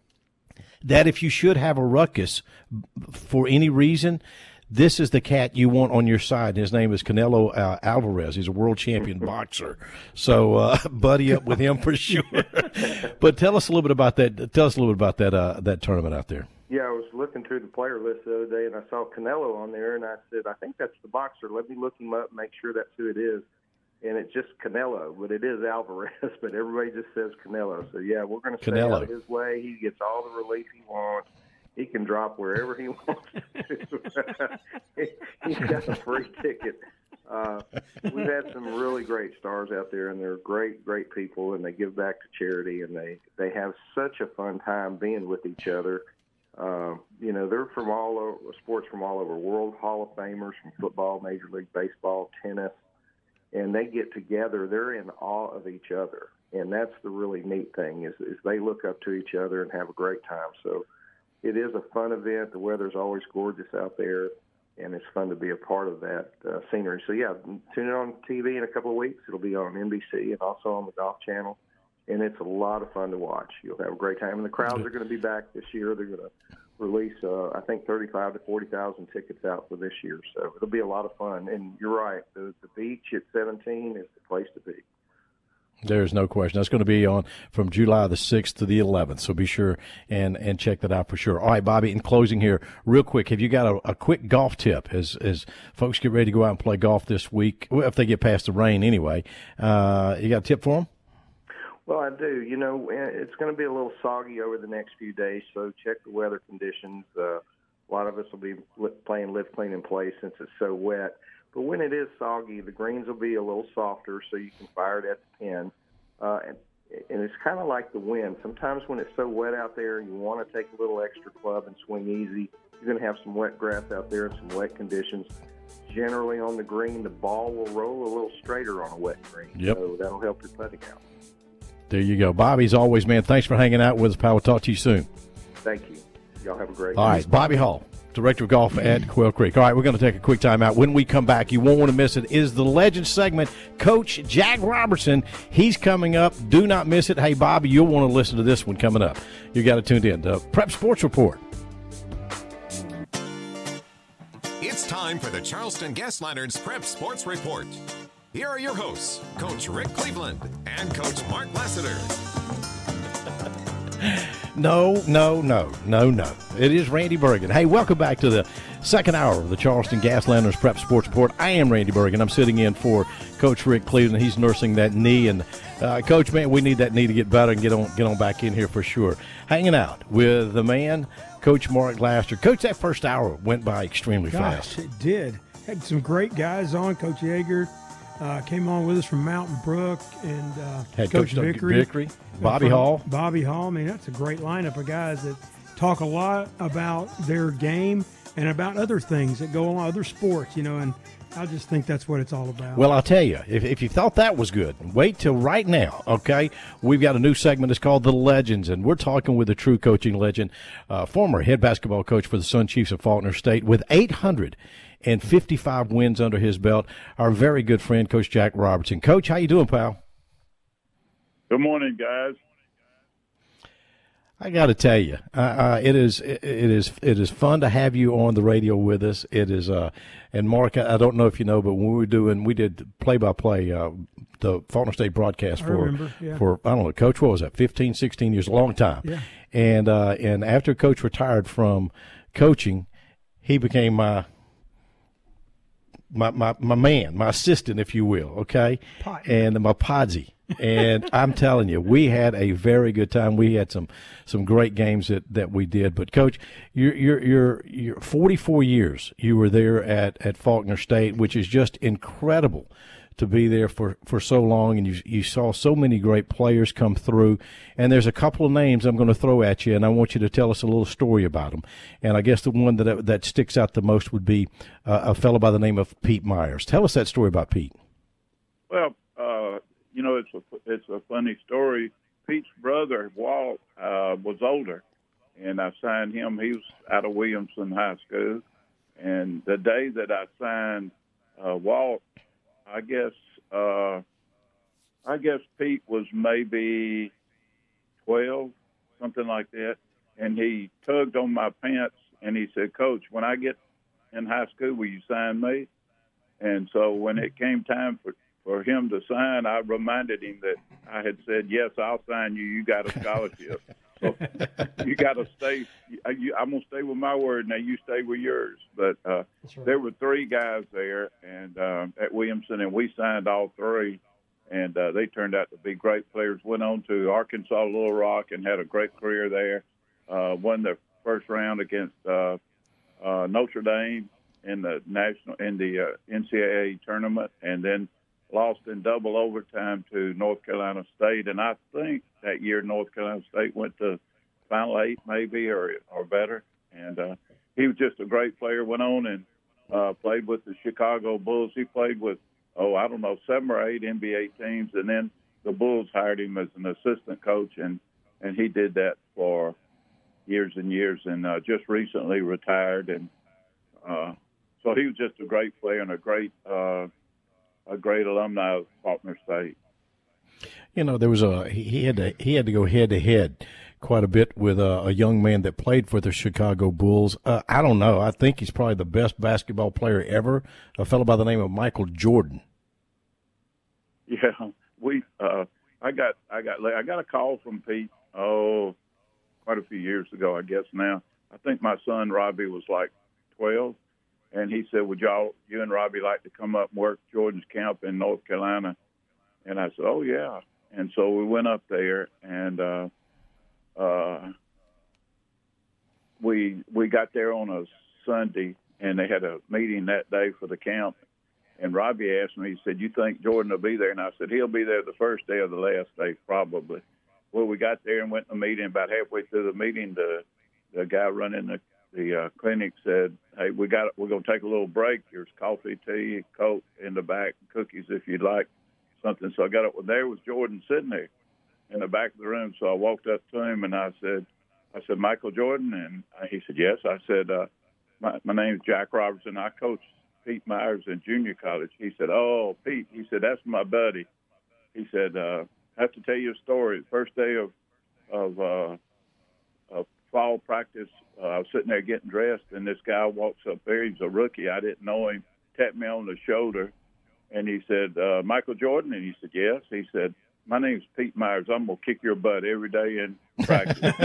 that if you should have a ruckus for any reason, this is the cat you want on your side. His name is Canelo uh, Alvarez. He's a world champion boxer. So uh, buddy up with him for sure. But tell us a little bit about that. Tell us a little bit about that uh, that tournament out there. Yeah, I was looking through the player list the other day, and I saw Canelo on there, and I said, I think that's the boxer. Let me look him up and make sure that's who it is. And it's just Canelo, but it is Alvarez, but everybody just says Canelo. So, yeah, we're going to stay out of his way. He gets all the relief he wants. He can drop wherever he wants to. He's got a free ticket. Uh, we've had some really great stars out there, and they're great, great people, and they give back to charity, and they, they have such a fun time being with each other. Uh, you know, they're from all over, sports from all over, World Hall of Famers from football, Major League Baseball, tennis, and they get together. They're in awe of each other, and that's the really neat thing is, is they look up to each other and have a great time. So it is a fun event. The weather's always gorgeous out there, and it's fun to be a part of that uh, scenery. So, yeah, tune in on T V in a couple of weeks. It'll be on N B C and also on the Golf Channel. And it's a lot of fun to watch. You'll have a great time. And the crowds are going to be back this year. They're going to release, uh, I think, thirty-five to forty thousand tickets out for this year. So it'll be a lot of fun. And you're right. The, the beach at seventeen is the place to be. There's no question. That's going to be on from July the sixth to the eleventh. So be sure and, and check that out for sure. All right, Bobby, in closing here, real quick, have you got a, a quick golf tip as, as folks get ready to go out and play golf this week? Well, if they get past the rain anyway. Uh, you got a tip for them? Well, I do. You know, it's going to be a little soggy over the next few days, so check the weather conditions. Uh, a lot of us will be playing live clean in place since it's so wet. But when it is soggy, the greens will be a little softer, so you can fire it at the pin. Uh, and, and it's kind of like the wind. Sometimes when it's so wet out there, you want to take a little extra club and swing easy. You're going to have some wet grass out there and some wet conditions. Generally on the green, the ball will roll a little straighter on a wet green, yep. So that'll help your putting out. There you go. Bobby, as always, man, thanks for hanging out with us, pal. We'll talk to you soon. Thank you. Y'all have a great All day. right, Bobby Hall, Director of Golf at Quail Creek. All right, we're going to take a quick time out. When we come back, you won't want to miss it, is the Legends segment. Coach Jack Robertson, he's coming up. Do not miss it. Hey, Bobby, you'll want to listen to this one coming up. You got to tune in to Prep Sports Report. It's time for the Charleston Gas Lanterns Prep Sports Report. Here are your hosts, Coach Rick Cleveland and Coach Mark Lassiter. No, no, no, no, no. It is Randy Bergen. Hey, welcome back to the second hour of the Charleston Gas Lanterns Prep Sports Report. I am Randy Bergen. I'm sitting in for Coach Rick Cleveland. He's nursing that knee. And, uh, Coach, man, we need that knee to get better and get on get on back in here for sure. Hanging out with the man, Coach Mark Lassiter. Coach, that first hour went by extremely Gosh, fast. It did. Had some great guys on. Coach Yeager uh, came on with us from Mountain Brook, and uh, Had Coach, Coach Vickery, Vickery, Bobby from Hall. Bobby Hall. I mean, that's a great lineup of guys that talk a lot about their game and about other things that go on, other sports, you know, and I just think that's what it's all about. Well, I'll tell you, if, if you thought that was good, wait till right now, okay? We've got a new segment. It's called The Legends, and we're talking with a true coaching legend, uh, former head basketball coach for the Sun Chiefs of Faulkner State with eight hundred fifty-five wins under his belt, our very good friend, Coach Jack Robertson. Coach, how you doing, pal? Good morning, guys. I got to tell you, uh, uh, it is it, it is it is fun to have you on the radio with us. It is, uh, and Mark, I don't know if you know, but when we were doing, we did play by play, uh, the Faulkner State broadcast I for remember, yeah. for I don't know, Coach, what was that, fifteen, sixteen years, a long time. Yeah. And uh, and after Coach retired from coaching, he became my. My, my my man, my assistant, if you will, okay, Pot. and my podsy, and I'm telling you, we had a very good time. We had some some great games that, that we did. But Coach, you're you're you're you're forty-four years you were there at, at Faulkner State, which is just incredible to be there for, for so long, and you you saw so many great players come through. And there's a couple of names I'm going to throw at you, and I want you to tell us a little story about them. And I guess the one that that sticks out the most would be uh, a fellow by the name of Pete Myers. Tell us that story about Pete. Well, uh, you know, it's a it's a funny story. Pete's brother Walt uh, was older, and I signed him. He was out of Williamson High School, and the day that I signed uh, Walt, I guess uh, I guess Pete was maybe twelve, something like that, and he tugged on my pants and he said, "Coach, when I get in high school, will you sign me?" And so when it came time for For him to sign, I reminded him that I had said, yes, I'll sign you. You got a scholarship. So you got to stay. You, I'm going to stay with my word. Now you stay with yours. But uh, right. There were three guys there and uh, at Williamson, and we signed all three. And uh, they turned out to be great players. Went on to Arkansas Little Rock and had a great career there. Uh, won the first round against uh, uh, Notre Dame in the national in the uh, N C double A tournament, and then lost in double overtime to North Carolina State. And I think that year North Carolina State went to Final Eight maybe or or better. And uh, he was just a great player, went on and uh, played with the Chicago Bulls. He played with, oh, I don't know, seven or eight N B A teams. And then the Bulls hired him as an assistant coach, and, and he did that for years and years and uh, just recently retired. And uh, so he was just a great player and a great uh, – a great alumni of Faulkner State. You know, there was a he had to he had to go head to head quite a bit with a, a young man that played for the Chicago Bulls. Uh, I don't know. I think he's probably the best basketball player ever. A fellow by the name of Michael Jordan. Yeah, we. Uh, I got I got I got a call from Pete. Oh, quite a few years ago, I guess now. I think my son Robbie was like twelve. And he said, would y'all, you and Robbie like to come up and work Jordan's camp in North Carolina? And I said, oh, yeah. And so we went up there, and uh, uh, we we got there on a Sunday, and they had a meeting that day for the camp. And Robbie asked me, he said, you think Jordan will be there? And I said, he'll be there the first day or the last day, probably. Well, we got there and went to the meeting. About halfway through the meeting, the, the guy running the The uh, clinic said, hey, we got we're going to take a little break. There's coffee, tea, Coke in the back, cookies if you'd like something. So I got up. Well, there was Jordan sitting there in the back of the room. So I walked up to him and I said, I said, Michael Jordan? And he said, yes. I said, uh, my, my name's Jack Robertson. I coached Pete Myers in junior college. He said, oh, Pete. He said, that's my buddy. He said, uh, I have to tell you a story. The first day of, of, uh, of fall practice, uh, I was sitting there getting dressed, and this guy walks up there. He's a rookie. I didn't know him. Tapped me on the shoulder, and he said, uh, Michael Jordan? And he said, yes. He said, my name's Pete Myers. I'm going to kick your butt every day in practice.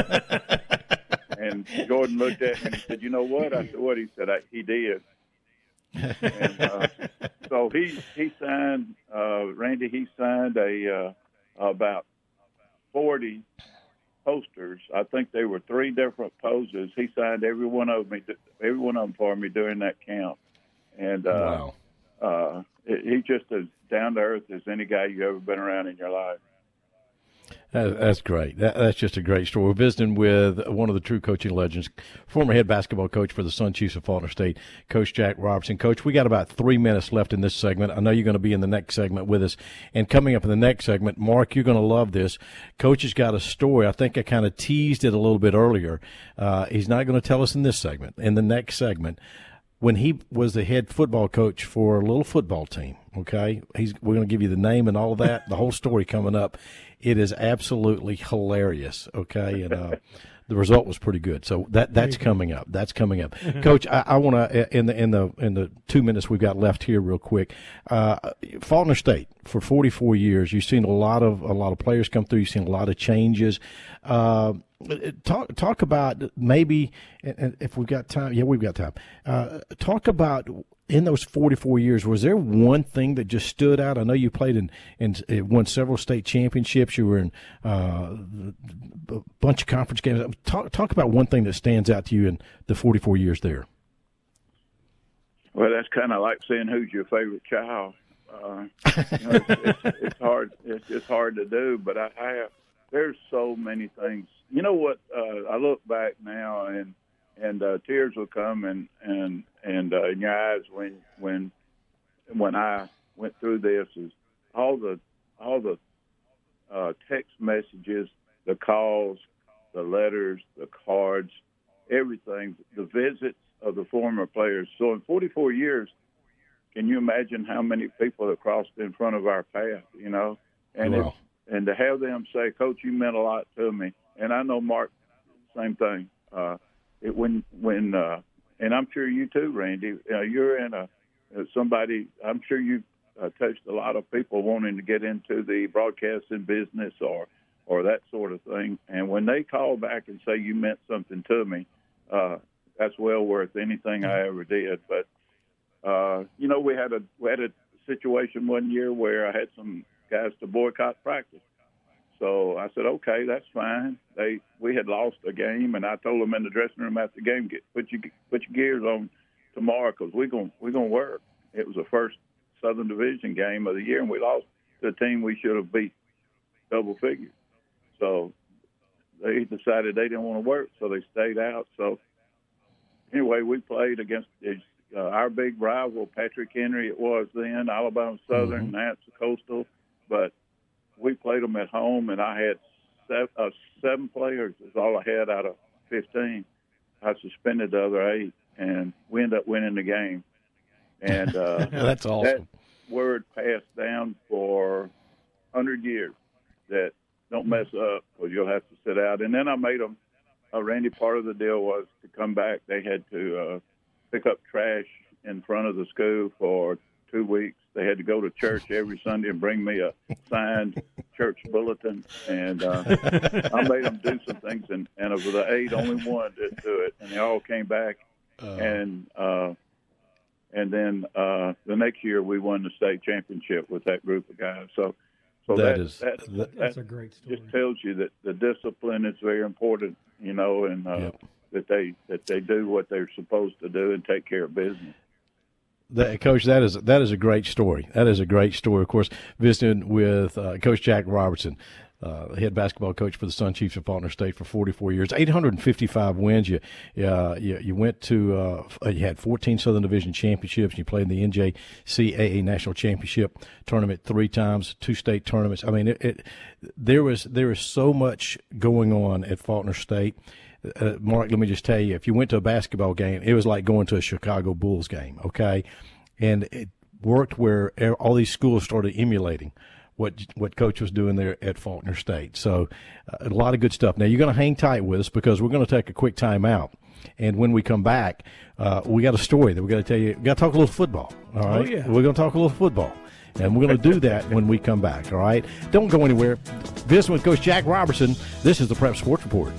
And Jordan looked at me and he said, you know what? I said, what? He said, I, he did. And uh, so he, he signed, uh, Randy, he signed a uh, about forty posters. I think they were three different poses. He signed every one of me, every one of them for me during that camp. And uh, wow. uh, he's just as down to earth as any guy you've ever been around in your life. That's great. That, that's just a great story. We're visiting with one of the true coaching legends, former head basketball coach for the Sun Chiefs of Faulkner State, Coach Jack Robertson. Coach, we got about three minutes left in this segment. I know you're going to be in the next segment with us. And coming up in the next segment, Mark, you're going to love this. Coach has got a story. I think I kind of teased it a little bit earlier. Uh, he's not going to tell us in this segment. In the next segment, when he was the head football coach for a little football team, okay? He's, we're going to give you the name and all of that, the whole story coming up. It is absolutely hilarious, okay? And uh, the result was pretty good. So that that's coming up. That's coming up. Coach, I, I want to, in the in the in the two minutes we've got left here real quick, uh, Faulkner State, for forty-four years, you've seen a lot of a lot of players come through. You've seen a lot of changes. Uh, talk talk about maybe, and if we've got time, yeah, we've got time. Uh, talk about, in those forty-four years, was there one thing that just stood out? I know you played in and won several state championships. You were in uh, a bunch of conference games. Talk talk about one thing that stands out to you in the forty-four years there. Well, that's kind of like saying who's your favorite child. Uh, you know, it's, it's, it's hard. It's just hard to do. But I, I have. There's so many things. You know what? Uh, I look back now, and and uh, tears will come and and and uh, in your eyes when when when I went through this. Is all the all the uh, text messages, the calls, the letters, the cards, everything, the visits of the former players. So in forty-four years, can you imagine how many people have crossed in front of our path, you know? And wow. it's, and to have them say, Coach, you meant a lot to me. And I know Mark, same thing. Uh, it when when uh, and I'm sure you too, Randy. Uh, you're in a somebody. I'm sure you uh, touched a lot of people wanting to get into the broadcasting business or or that sort of thing. And when they call back and say you meant something to me, uh, that's well worth anything I ever did. But uh, you know, we had a we had a situation one year where I had some guys to boycott practice. So I said, okay, that's fine. They we had lost a game, and I told them in the dressing room after the game, get put your put your gears on tomorrow because we're gonna we're gonna work. It was the first Southern Division game of the year, and we lost to a team we should have beat double figures. So they decided they didn't want to work, so they stayed out. So anyway, we played against uh, our big rival, Patrick Henry. It was then Alabama Southern, mm-hmm. Nats Coastal, but we played them at home, and I had seven, uh, seven players. Is all I had out of fifteen. I suspended the other eight, and we ended up winning the game. And uh, that's awesome. That word passed down for one hundred years that don't mess up because you'll have to sit out. And then I made them, uh, Randy, part of the deal was to come back. They had to uh, pick up trash in front of the school for two weeks. They had to go to church every Sunday and bring me a signed church bulletin. And uh, I made them do some things. And, and of the eight, only one didn't do it. And they all came back. Uh, and uh, and then uh, the next year we won the state championship with that group of guys. So so that, that, is, that, that, that's a great story. Just tells you that the discipline is very important, you know, and uh, yep. that they that they do what they're supposed to do and take care of business. That, Coach, that is that is a great story. That is a great story. Of course, visiting with uh, Coach Jack Robertson, uh, head basketball coach for the Sun Chiefs of Faulkner State for forty-four years, eight hundred fifty-five wins. You uh, you, you went to uh, you had fourteen Southern Division championships. You played in the N J C A A National Championship tournament three times, two state tournaments. I mean, it, it there was there was so much going on at Faulkner State. Uh, Mark, let me just tell you, if you went to a basketball game, it was like going to a Chicago Bulls game, okay? And it worked where all these schools started emulating what what Coach was doing there at Faulkner State. So uh, a lot of good stuff. Now, you're going to hang tight with us because we're going to take a quick time out. And when we come back, uh, we got a story that we're going to tell you. We've got to talk a little football, all right? Oh, yeah. We're going to talk a little football. And we're going to do that when we come back, all right? Don't go anywhere. Visiting with Coach Jack Robertson. This is the Prep Sports Report.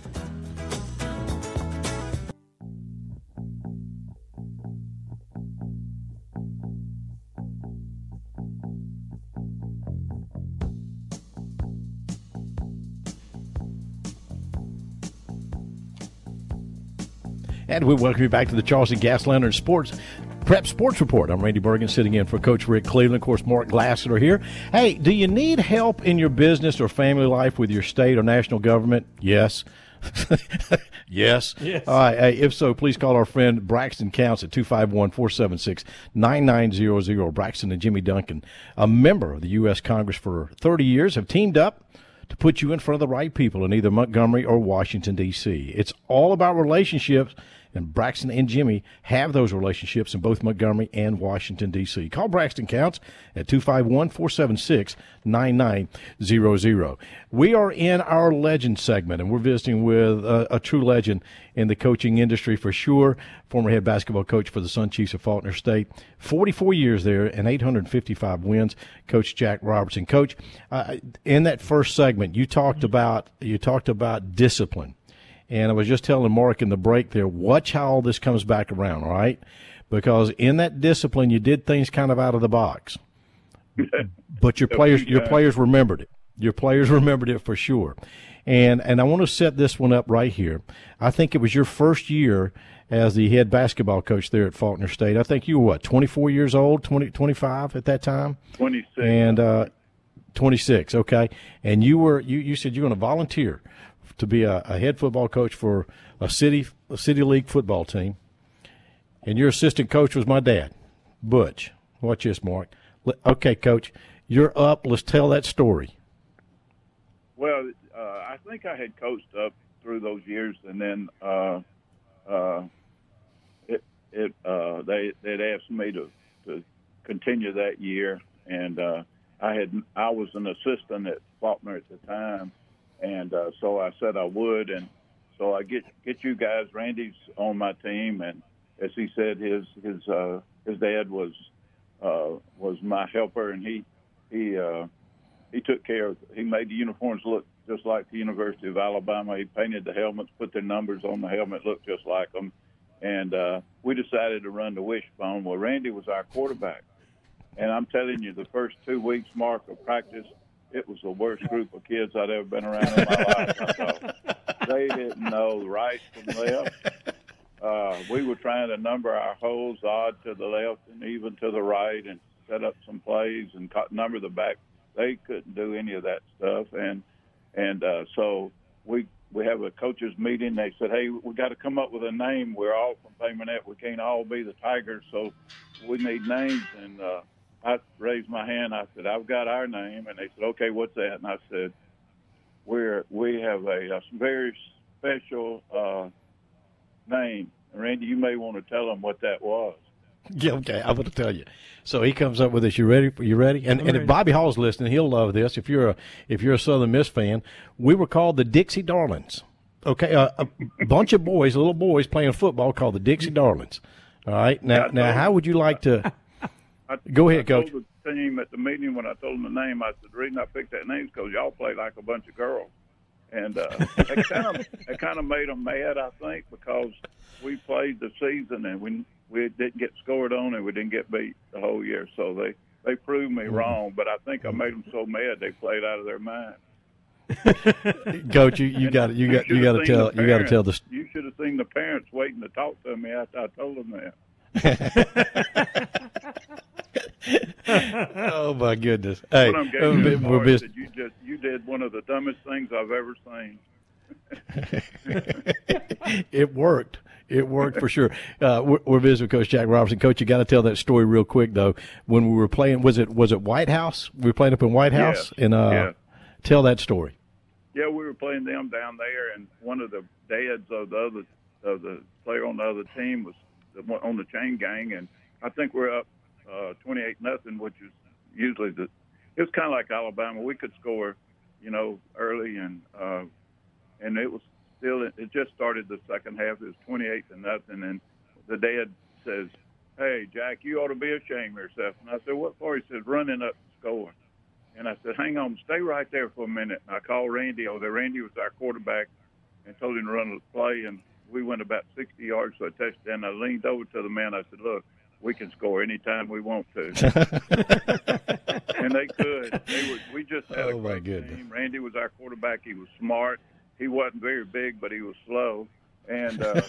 And we welcome you back to the Charleston Gas Lantern Sports Prep Sports Report. I'm Randy Bergen, sitting in for Coach Rick Cleveland. Of course, Mark Glassett here. Hey, do you need help in your business or family life with your state or national government? Yes. yes. Yes. All right. Hey, if so, please call our friend Braxton Counts at two five one, four seven six, nine nine zero zero. Braxton and Jimmy Duncan, a member of the U S Congress for thirty years, have teamed up to put you in front of the right people in either Montgomery or Washington, D C It's all about relationships, and Braxton and Jimmy have those relationships in both Montgomery and Washington, D C Call Braxton Counts at two five one, four seven six, nine nine zero zero. We are in our legend segment, and we're visiting with a, a true legend in the coaching industry for sure, former head basketball coach for the Sun Chiefs of Faulkner State, forty-four years there and eight hundred fifty-five wins, Coach Jack Robertson. Coach, uh, in that first segment, you talked about you talked about discipline. And I was just telling Mark in the break there, watch how all this comes back around, all right? Because in that discipline, you did things kind of out of the box. But your players your players remembered it. Your players remembered it for sure. And and I want to set this one up right here. I think it was your first year as the head basketball coach there at Faulkner State. I think you were, what, twenty-four years old, twenty, twenty-five at that time? twenty-six. And uh, twenty-six, okay. And you were you, you said you're going to volunteer to be a, a head football coach for a city a city league football team. And your assistant coach was my dad, Butch. Watch this, Mark. Okay, Coach, you're up. Let's tell that story. Well, uh, I think I had coached up through those years, and then uh, uh, it it uh, they they'd asked me to, to continue that year, and uh, I had I was an assistant at Faulkner at the time, and uh, so I said I would, and so I get get you guys. Randy's on my team, and as he said, his his uh, his dad was uh, was my helper, and he he. Uh, He took care of he made the uniforms look just like the University of Alabama. He painted the helmets, put their numbers on the helmet, looked just like them. And uh, we decided to run the wishbone. Well, Randy was our quarterback. And I'm telling you, the first two weeks, Mark, of practice, it was the worst group of kids I'd ever been around in my life. I thought they didn't know right from left. Uh, we were trying to number our holes odd to the left and even to the right and set up some plays and number the back. They couldn't do any of that stuff, and and uh, so we we have a coaches meeting. They said, "Hey, we got to come up with a name. We're all from Bay Minette. We can't all be the Tigers, so we need names." And uh, I raised my hand. I said, "I've got our name," and they said, "Okay, what's that?" And I said, "We're we have a, a very special uh, name." And Randy, you may want to tell them what that was. Yeah, okay, I'm going to tell you. So he comes up with this. You ready? You ready? And, and if Bobby Hall's listening, he'll love this. If you're a if you're a Southern Miss fan, we were called the Dixie Darlings. Okay, uh, a bunch of boys, little boys playing football called the Dixie Darlings. All right. Now, yeah, now, how would you like to? I, Go ahead, I Coach. Told the team at the meeting when I told them the name, I said the reason I picked that name is because y'all play like a bunch of girls, and uh, it kind of it kind of made them mad, I think, because we played the season and we. We didn't get scored on, and we didn't get beat the whole year. So they, they proved me wrong, but I think I made them so mad they played out of their mind. Coach, you, you got you got you got to tell you got to tell the. You should have seen the parents waiting to talk to me after I told them that. Oh my goodness! Hey, I'm getting we're, we're mis- you just you did one of the dumbest things I've ever seen. It worked. It worked for sure. Uh, we're, we're visiting with Coach Jack Robertson. Coach, you got to tell that story real quick though. When we were playing, was it was it White House? We were playing up in White House, yes. and uh, yeah. tell that story. Yeah, we were playing them down there, and one of the dads of the other of the player on the other team was on the chain gang, and I think we're up uh, twenty-eight nothing, which is usually the. It was kind of like Alabama. We could score, you know, early, and uh, and it was. Still, it just started the second half. It was twenty-eight to nothing, and the dad says, "Hey, Jack, you ought to be ashamed of yourself." And I said, "What for?" He said, "Running up the score." And I said, "Hang on, stay right there for a minute." And I called Randy over there. Randy was our quarterback, and told him to run the play. And we went about sixty yards for a touchdown. I leaned over to the man. I said, "Look, we can score anytime we want to." And they could. They were, we just had oh a great my goodness. team. Randy was our quarterback. He was smart. He wasn't very big, but he was slow, and uh,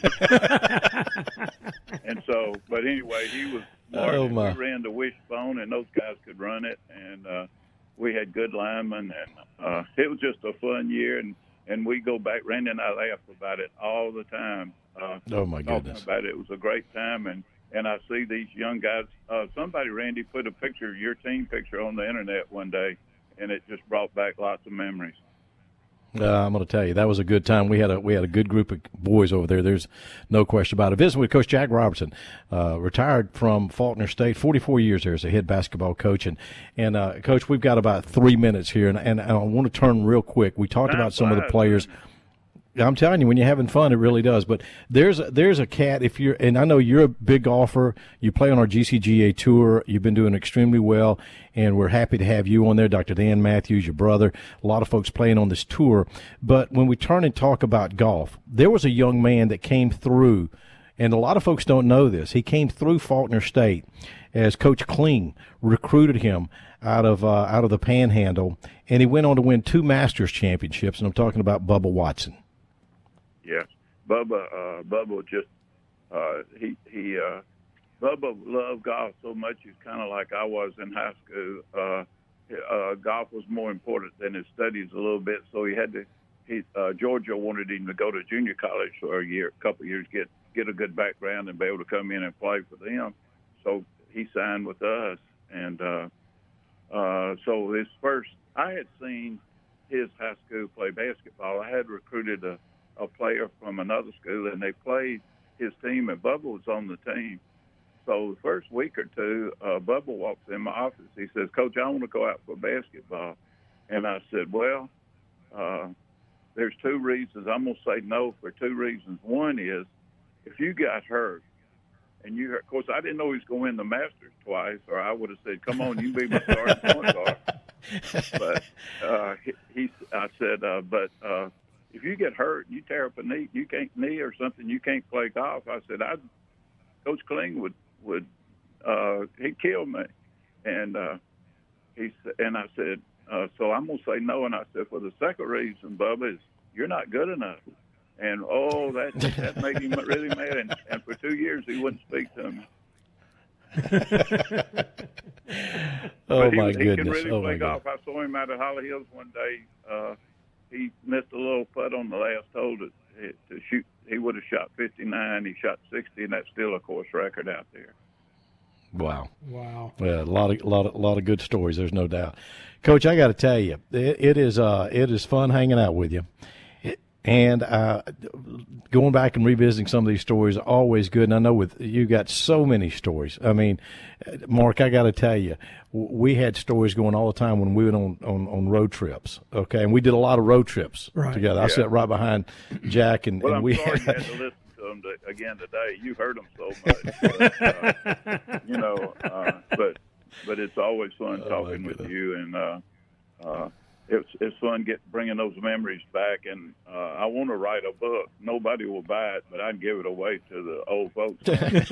and so. But anyway, he was smart. Oh my. We ran the wishbone, and those guys could run it, and uh, we had good linemen, and uh, it was just a fun year. And, and we go back. Randy and I laugh about it all the time. Uh, oh my talking goodness! About it. It was a great time, and and I see these young guys. Uh, somebody, Randy, put a picture, your team picture, on the internet one day, and it just brought back lots of memories. Uh, I'm going to tell you, that was a good time. We had a we had a good group of boys over there. There's no question about it. Visiting with Coach Jack Robertson, uh, retired from Faulkner State, forty-four years there as a head basketball coach. And, and uh, Coach, we've got about three minutes here, and, and I want to turn real quick. We talked about some of the players. I'm telling you, when you're having fun, it really does. But there's a, there's a cat, if you're, and I know you're a big golfer. You play on our G C G A tour. You've been doing extremely well, and we're happy to have you on there, Doctor Dan Matthews, your brother. A lot of folks playing on this tour. But when we turn and talk about golf, there was a young man that came through, and a lot of folks don't know this. He came through Faulkner State as Coach Kling recruited him out of uh, out of the Panhandle, and he went on to win two Masters championships. And I'm talking about Bubba Watson. Yes, Bubba. Uh, Bubba just uh, he he uh, Bubba loved golf so much. He's kind of like I was in high school. Uh, uh, golf was more important than his studies a little bit, so he had to. He uh, Georgia wanted him to go to junior college for a year, a couple of years, get get a good background and be able to come in and play for them. So he signed with us, and uh, uh, so his first, I had seen his high school play basketball. I had recruited a, a player from another school, and they played his team, and Bubba was on the team. So the first week or two, uh, Bubba walks in my office. He says, "Coach, I want to go out for basketball." And I said, well, uh, there's two reasons. I'm going to say no for two reasons. One is if you got hurt, and you, of course, I didn't know he was going to win the Masters twice, or I would have said, "Come on, you can be my starting point guard." But uh, he, he, I said, uh, "But uh, if you get hurt, you tear up a knee, you can't knee or something, you can't play golf." I said, "I, Coach Kling would would uh, he'd kill me," and uh, he and I said, uh, "So I'm gonna say no." And I said, "For the second reason, Bubba, is you're not good enough." And, oh, that that made him really mad. And, and for two years, he wouldn't speak to me. oh, he, my he goodness. can really oh, play my golf. God. I saw him out at Holly Hills one day. Uh, he missed a little putt on the last hole to, to shoot. He would have shot fifty-nine. He shot sixty, and that's still a course record out there. Wow. Wow. Yeah, a lot of, lot of, lot of good stories. There's no doubt. Coach, I got to tell you, it, it is, uh, it is fun hanging out with you. And uh, going back and revisiting some of these stories are always good. And I know with you got so many stories. I mean, Mark, I got to tell you, we had stories going all the time when we went on, on, on road trips. Okay, and we did a lot of road trips right. together. I yeah. sat right behind Jack, and, well, and I'm we sorry had, you had to listen to them to, again today. You heard them so much, but, uh, you know. Uh, but but it's always fun oh, talking with you, and. Uh, uh, It's it's fun get bringing those memories back, and uh, I want to write a book. Nobody will buy it, but I'd give it away to the old folks.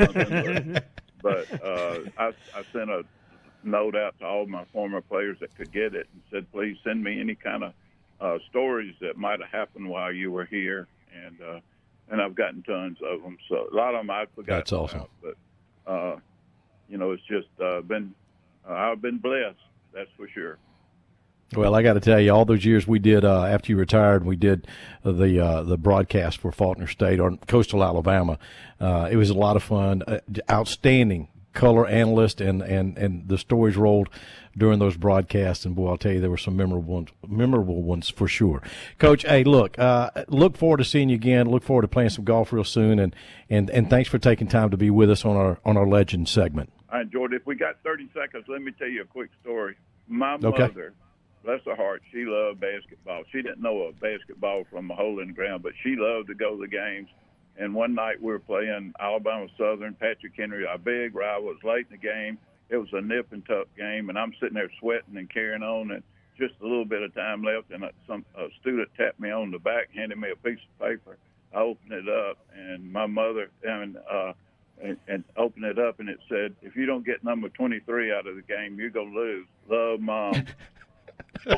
but but uh, I, I sent a note out to all my former players that could get it and said, please send me any kind of uh, stories that might have happened while you were here, and uh, and I've gotten tons of them. So a lot of them I forgot. That's awesome. About, but uh, you know, it's just uh, been uh, I've been blessed. That's for sure. Well, I got to tell you, all those years we did uh, after you retired, we did the uh, the broadcast for Faulkner State or Coastal Alabama. Uh, it was a lot of fun. Uh, outstanding color analyst, and, and, and the stories rolled during those broadcasts. And boy, I'll tell you, there were some memorable ones, memorable ones for sure. Coach, hey, look, uh, look forward to seeing you again. Look forward to playing some golf real soon. And, and, and thanks for taking time to be with us on our on our Legend segment. I enjoyed it. If we got thirty seconds, let me tell you a quick story. My Okay. mother. Bless her heart, she loved basketball. She didn't know a basketball from a hole in the ground, but she loved to go to the games. And one night we were playing Alabama Southern. Patrick Henry, our big rival, was late in the game. It was a nip and tuck game, and I'm sitting there sweating and carrying on, and just a little bit of time left, and a, some a student tapped me on the back, handed me a piece of paper. I opened it up, and my mother and uh, and, and opened it up, and it said, "If you don't get number twenty-three out of the game, you're gonna lose. Love, Mom." So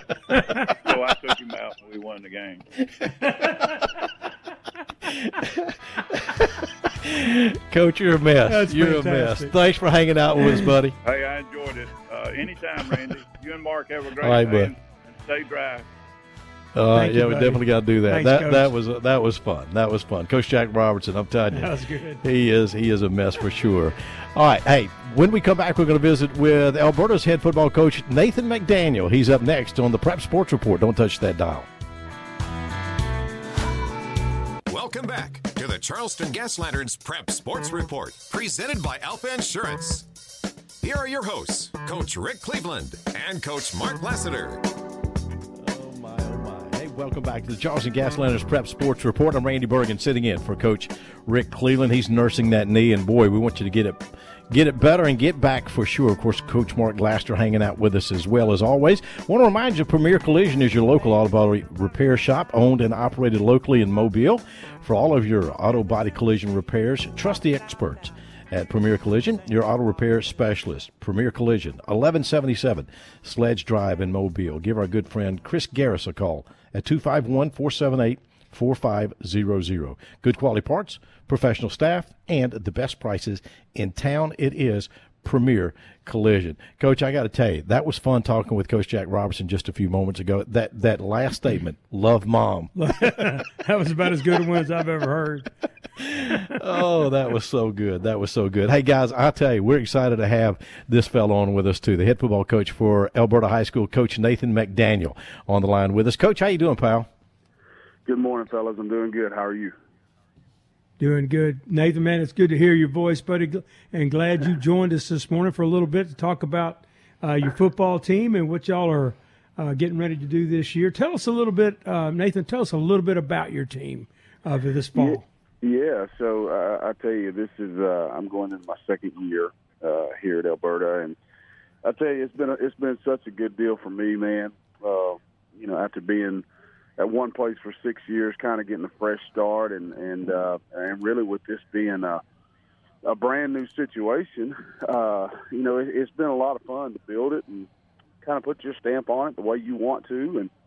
I took him out and we won the game. Coach, you're a mess. That's you're fantastic. a mess. Thanks for hanging out with us, buddy. Hey, I enjoyed it. Uh, anytime, Randy. You and Mark have a great All right, day, bud. and stay dry. All right, Thank you, yeah, we buddy. definitely got to do that. Thanks, that Coach. that was that was fun. That was fun. Coach Jack Robertson, I'm telling you, That was good. he is he is a mess for sure. All right, hey, when we come back, we're going to visit with Alberta's head football coach Nathan McDaniel. He's up next on the Prep Sports Report. Don't touch that dial. Welcome back to the Charleston Gas Lanterns Prep Sports Report, presented by Alpha Insurance. Here are your hosts, Coach Rick Cleveland and Coach Mark Lassiter. Oh, my, oh, my. Hey, welcome back to the Charleston Gas Lanterns Prep Sports Report. I'm Randy Bergen, sitting in for Coach Rick Cleveland. He's nursing that knee, and, boy, we want you to get it get it better and get back for sure. Of course, Coach Mark Lassiter hanging out with us as well as always. Want to remind you, Premier Collision is your local auto body repair shop, owned and operated locally in Mobile. For all of your auto body collision repairs, trust the experts at Premier Collision, your auto repair specialist. Premier Collision, eleven seventy-seven Sledge Drive in Mobile. Give our good friend Chris Garris a call at two five one, four seven eight, four five zero zero. Good quality parts, professional staff, and the best prices in town. It is Premier Collision. Coach, I got to tell you, that was fun talking with Coach Jack Robertson just a few moments ago. That that last statement, love mom. That was about as good a one as I've ever heard. Oh, that was so good. That was so good. Hey, guys, I tell you, we're excited to have this fellow on with us, too, the head football coach for Alberta High School, Coach Nathan McDaniel, on the line with us. Coach, how you doing, pal? Good morning, fellas. I'm doing good. How are you? Doing good. Nathan, man, it's good to hear your voice, buddy, and glad you joined us this morning for a little bit to talk about uh, your football team and what y'all are uh, getting ready to do this year. Tell us a little bit, uh, Nathan, tell us a little bit about your team uh, for this fall. Yeah, yeah. so uh, I tell you, this is uh, I'm going into my second year uh, here at Alberta, and I tell you, it's been a, it's been such a good deal for me, man. Uh, you know, after being at one place for six years, kind of getting a fresh start, and and uh, and really with this being a a brand new situation, uh, you know, it, it's been a lot of fun to build it and kind of put your stamp on it the way you want to, and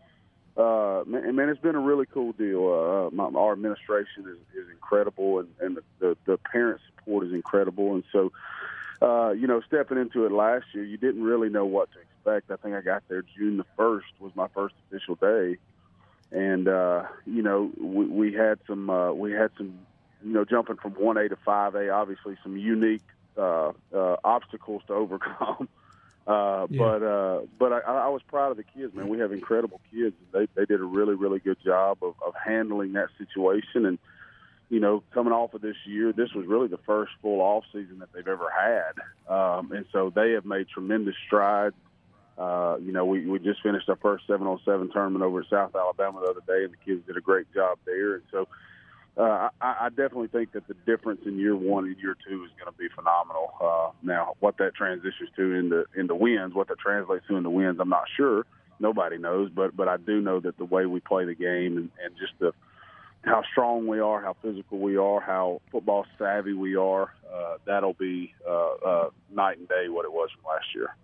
uh, man, man, it's been a really cool deal. Uh, my, our administration is, is incredible, and, and the, the the parent support is incredible, and so uh, you know, stepping into it last year, you didn't really know what to expect. I think I got there June the first was my first official day. And, uh, you know, we, we had some, uh, we had some, you know, jumping from one A to five A, obviously some unique uh, uh, obstacles to overcome. Uh, yeah. But uh, but I, I was proud of the kids, man. We have incredible kids. They they did a really, really good job of, of handling that situation. And, you know, coming off of this year, this was really the first full off season that they've ever had. Um, and so they have made tremendous strides. Uh, you know, we, we just finished our first seven on seven tournament over at South Alabama the other day, and the kids did a great job there. And so uh, I, I definitely think that the difference in year one and year two is going to be phenomenal. Uh, now, what that transitions to in the, in the wins, what that translates to in the wins, I'm not sure. Nobody knows, but but I do know that the way we play the game and, and just the how strong we are, how physical we are, how football savvy we are, uh, that'll be uh, uh, night and day what it was from last year.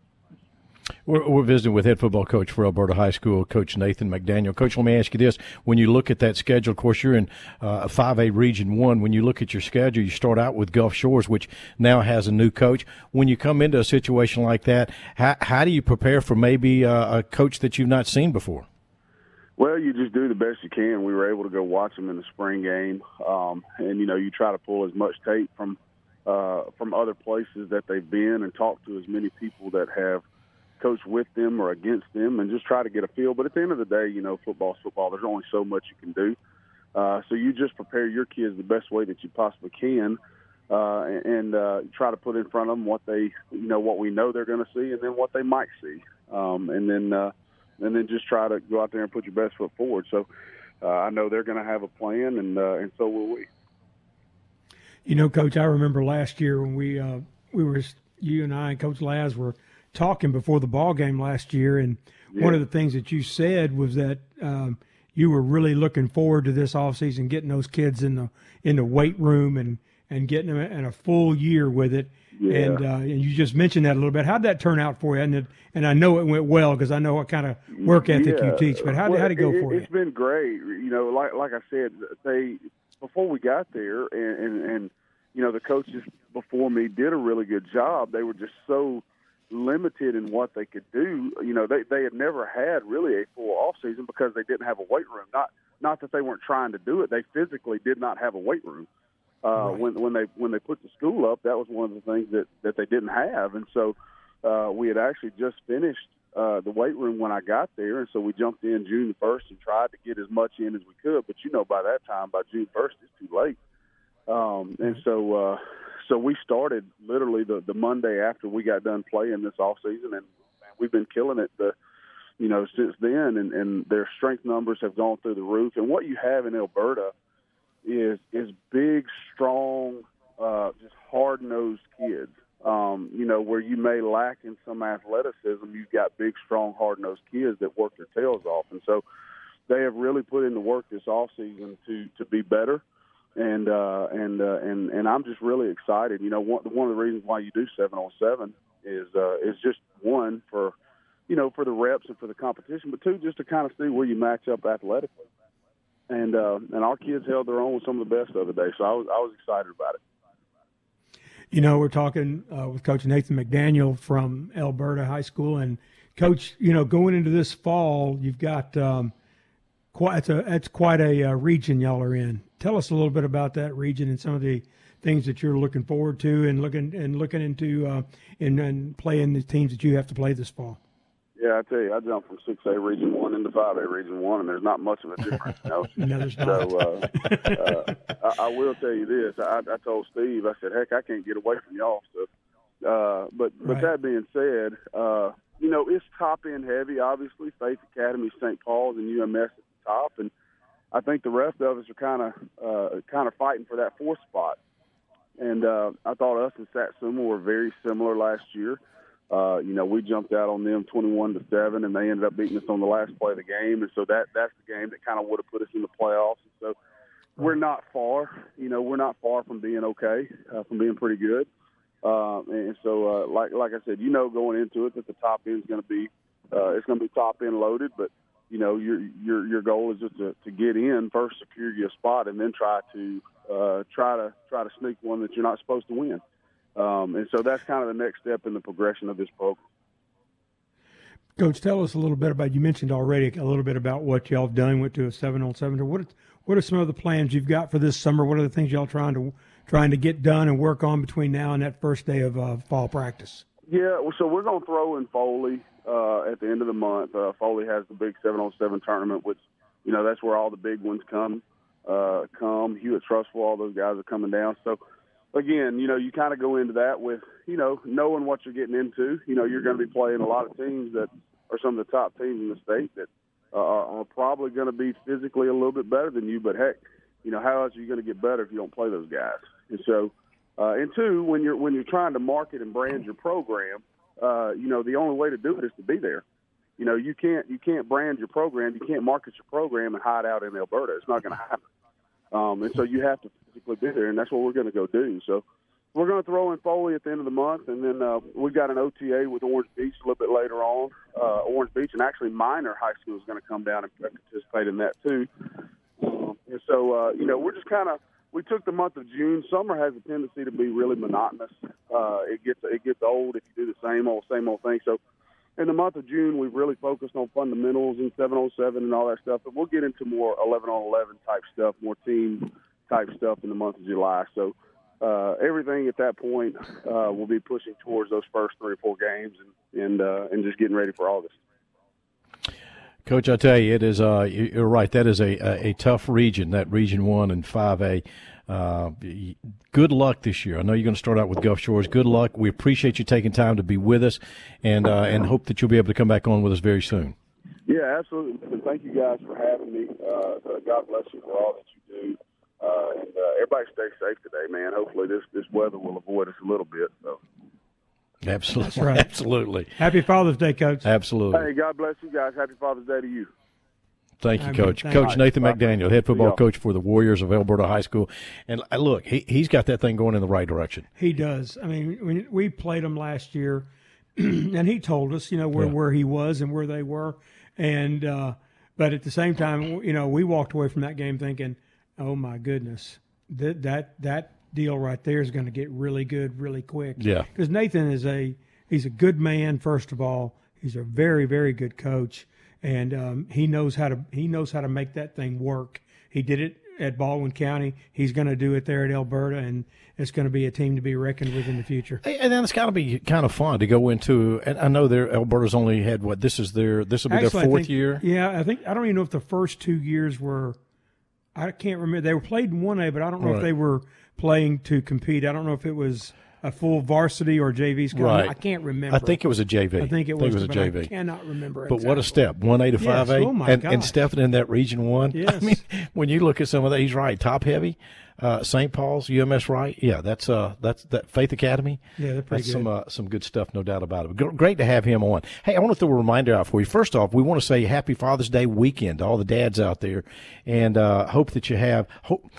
We're, we're visiting with head football coach for Alberta High School, Coach Nathan McDaniel. Coach, let me ask you this. When you look at that schedule, of course, you're in uh, a five A Region one. When you look at your schedule, you start out with Gulf Shores, which now has a new coach. When you come into a situation like that, how, how do you prepare for maybe uh, a coach that you've not seen before? Well, you just do the best you can. We were able to go watch them in the spring game, um, and, you know, you try to pull as much tape from, uh, from other places that they've been and talk to as many people that have coach with them or against them and just try to get a feel. But at the end of the day, you know, football's football. There's only so much you can do. Uh, so you just prepare your kids the best way that you possibly can uh, and uh, try to put in front of them what they, you know, what we know they're going to see and then what they might see. Um, and then uh, and then just try to go out there and put your best foot forward. So uh, I know they're going to have a plan, and uh, and so will we. You know, Coach, I remember last year when we uh, we were, you and I and Coach Laz were talking before the ball game last year, and yeah. one of the things that you said was that um, you were really looking forward to this offseason, getting those kids in the in the weight room and, and getting them in a full year with it. Yeah. And uh, and you just mentioned that a little bit. How'd that turn out for you? And it, and I know it went well because I know what kind of work ethic yeah. you teach. But how well, how'd it go it, for you? It's been great. You know, like like I said, they before we got there, and, and, and you know, the coaches before me did a really good job. They were just so limited in what they could do. You know, they they had never had really a full off season because they didn't have a weight room. Not not that they weren't trying to do it. They physically did not have a weight room. Uh, right. When when they when they put the school up, that was one of the things that, that they didn't have, and so uh, we had actually just finished uh, the weight room when I got there, and so we jumped in June the first and tried to get as much in as we could. But you know, by that time, by June first, it's too late. Um, and so uh, so we started literally the, the Monday after we got done playing this off season, and we've been killing it. The you know since then, and, and their strength numbers have gone through the roof. And what you have in Alberta is is big, strong, uh, just hard-nosed kids. Um, you know, where you may lack in some athleticism, you've got big, strong, hard-nosed kids that work their tails off. And so they have really put in the work this offseason to to be better. And uh, and uh, and and I'm just really excited. You know, one one of the reasons why you do seven on seven is uh, is just one for, you know, for the reps and for the competition, but two, just to kind of see where you match up athletically. and uh, and our kids held their own with some of the best of the day. So I was I was excited about it. You know, we're talking uh, with Coach Nathan McDaniel from Alberta High School, and Coach, you know, going into this fall, you've got um, quite it's a it's quite a uh, region y'all are in. Tell us a little bit about that region and some of the things that you're looking forward to, and looking and looking into uh, and, and playing the teams that you have to play this fall. Yeah, I tell you, I jumped from six A Region One into five A Region One, and there's not much of a difference. You know? No, there's not. So uh, uh, I, I will tell you this: I, I told Steve, I said, "Heck, I can't get away from y'all." So, uh, but but Right. that being said, uh, you know, it's top end heavy. Obviously, Faith Academy, Saint Paul's, and U M S at the top, and I think the rest of us are kind of uh, kind of fighting for that fourth spot. And uh, I thought us and Satsuma were very similar last year. Uh, you know, we jumped out on them twenty-one to seven, and they ended up beating us on the last play of the game. And so that that's the game that kind of would have put us in the playoffs. And so we're not far. You know, we're not far from being okay, uh, from being pretty good. Uh, and so, uh, like like I said, you know, going into it, that the top end is going to be uh, it's going to be top end loaded. But you know, your your your goal is just to, to get in first, secure your spot, and then try to uh, try to try to sneak one that you're not supposed to win. Um, and so that's kind of the next step in the progression of this program. Coach, tell us a little bit about, you mentioned already a little bit about what y'all have done, went to a seven on seven. What, what are some of the plans you've got for this summer? What are the things y'all trying to trying to get done and work on between now and that first day of uh, fall practice? Yeah, well, so we're going to throw in Foley uh, at the end of the month. Uh, Foley has the big seven on seven tournament, which, you know, that's where all the big ones come. Uh, come, Hewitt Trustful, all those guys are coming down. So, again, you know, you kind of go into that with, you know, knowing what you're getting into. You know, you're going to be playing a lot of teams that are some of the top teams in the state that uh, are probably going to be physically a little bit better than you. But, heck, you know, how else are you going to get better if you don't play those guys? And so, uh, and two, when you're when you're trying to market and brand your program, uh, you know, the only way to do it is to be there. You know, you can't you can't brand your program, you can't market your program and hide out in Alberta. It's not going to happen. Um, and so you have to physically be there, and that's what we're going to go do. So we're going to throw in Foley at the end of the month, and then uh, we've got an O T A with Orange Beach a little bit later on. Uh, Orange Beach, and actually Minor High School is going to come down and participate in that too. Um, and so, uh, you know, we're just kind of, we took the month of June. Summer has a tendency to be really monotonous. Uh, it gets it gets old if you do the same old, same old thing. So in the month of June, we've really focused on fundamentals and seven on seven and all that stuff. But we'll get into more eleven on eleven type stuff, more team type stuff in the month of July. So uh, everything at that point uh, will be pushing towards those first three or four games and and, uh, and just getting ready for August. Coach, I tell you, it is. Uh, you're right. That is a, a, a tough region. That Region One and Five A. Uh, good luck this year. I know you're going to start out with Gulf Shores. Good luck. We appreciate you taking time to be with us, and uh, and hope that you'll be able to come back on with us very soon. Yeah, absolutely. And thank you guys for having me. Uh, God bless you for all that you do. Uh, and uh, everybody stay safe today, man. Hopefully this, this weather will avoid us a little bit. So. Absolutely. That's right. Absolutely. Happy Father's Day, Coach. Absolutely. Hey, God bless you guys. Happy Father's Day to you. Thank you, I mean, Coach. thank Coach you. Nathan Bye. McDaniel, head football Yeah. coach for the Warriors of Alberta High School. And uh, look, he, he's got that thing going in the right direction. He does. I mean, when we played him last year, and he told us, you know, where, Yeah. where he was and where they were. And, uh, but at the same time, you know, we walked away from that game thinking, oh my goodness, that, that, that deal right there is going to get really good really quick. Yeah. Because Nathan is a, he's a good man, first of all. He's a very, very good coach. And um, he knows how to he knows how to make that thing work. He did it at Baldwin County. He's going to do it there at Alberta, and it's going to be a team to be reckoned with in the future. And then it's got to be kind of fun to go into. And I know their Alberta's only had what this is their this will be Actually, their I fourth think- year. Yeah, I think I don't even know if the first two years were. I can't remember. They were played in one A, but I don't know Right. if they were playing to compete. I don't know if it was a full varsity or J V. Right. I can't remember. I think it was a J V. I think it was, a but J I V. cannot remember. But what a exactly. step, one A to Yes, five A, oh my and, and gosh. stepping in that Region One. I Yes. mean, when you look at some of that, he's right. Top heavy, uh, Saint Paul's, U M S Wright. Yeah, that's uh, that's that Faith Academy. Yeah, they're pretty that's good. some uh, some good stuff, no doubt about it. G- Great to have him on. Hey, I want to throw a reminder out for you. First off, we want to say Happy Father's Day weekend to all the dads out there, and uh, hope that you have hope.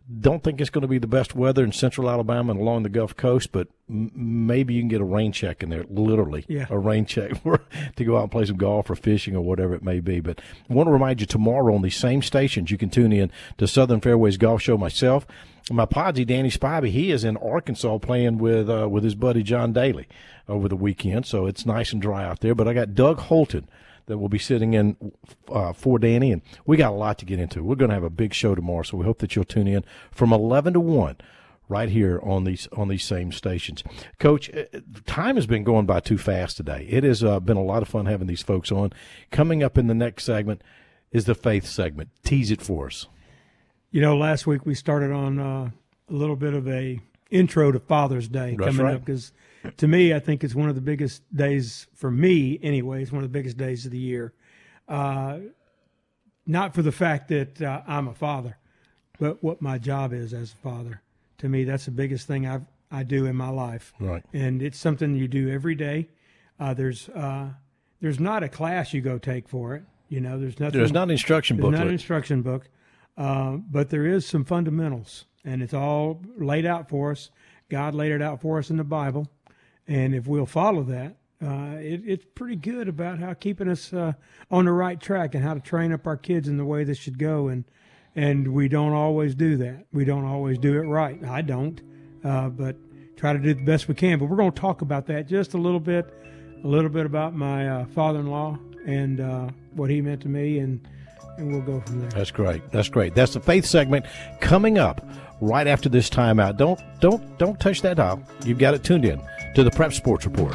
Don't think it's going to be the best weather in central Alabama and along the Gulf Coast, but m- maybe you can get a rain check in there, literally, yeah. a rain check for, to go out and play some golf or fishing or whatever it may be. But I want to remind you, tomorrow on these same stations, you can tune in to Southern Fairways Golf Show. Myself, my Podgy, Danny Spivey, he is in Arkansas playing with uh, with his buddy John Daly over the weekend, so it's nice and dry out there. But I got Doug Holton that will be sitting in uh, for Danny, and we got a lot to get into. We're going to have a big show tomorrow, so we hope that you'll tune in from eleven to one right here on these on these same stations. Coach, time has been going by too fast today. It has uh, been a lot of fun having these folks on. Coming up in the next segment is the faith segment. Tease it for us. You know, last week we started on uh, a little bit of a intro to Father's Day. That's coming right. up, because to me, I think it's one of the biggest days, for me anyway, it's one of the biggest days of the year. Uh, not for the fact that uh, I'm a father, but what my job is as a father. To me, that's the biggest thing I I do in my life. Right. And it's something you do every day. Uh, there's uh, there's not a class you go take for it. You know, there's nothing. There's not an instruction There's booklet. not an instruction book, uh, but there is some fundamentals, and it's all laid out for us. God laid it out for us in the Bible. And if we'll follow that, uh, it, it's pretty good about how keeping us uh, on the right track and how to train up our kids in the way they should go. And and we don't always do that. We don't always do it right. I don't, uh, but try to do the best we can. But we're going to talk about that just a little bit, a little bit about my uh, father-in-law and uh, what he meant to me, and and we'll go from there. That's great. That's great. That's the faith segment coming up right after this timeout. Don't don't don't touch that dial. You've got it tuned in to the Prep Sports Report.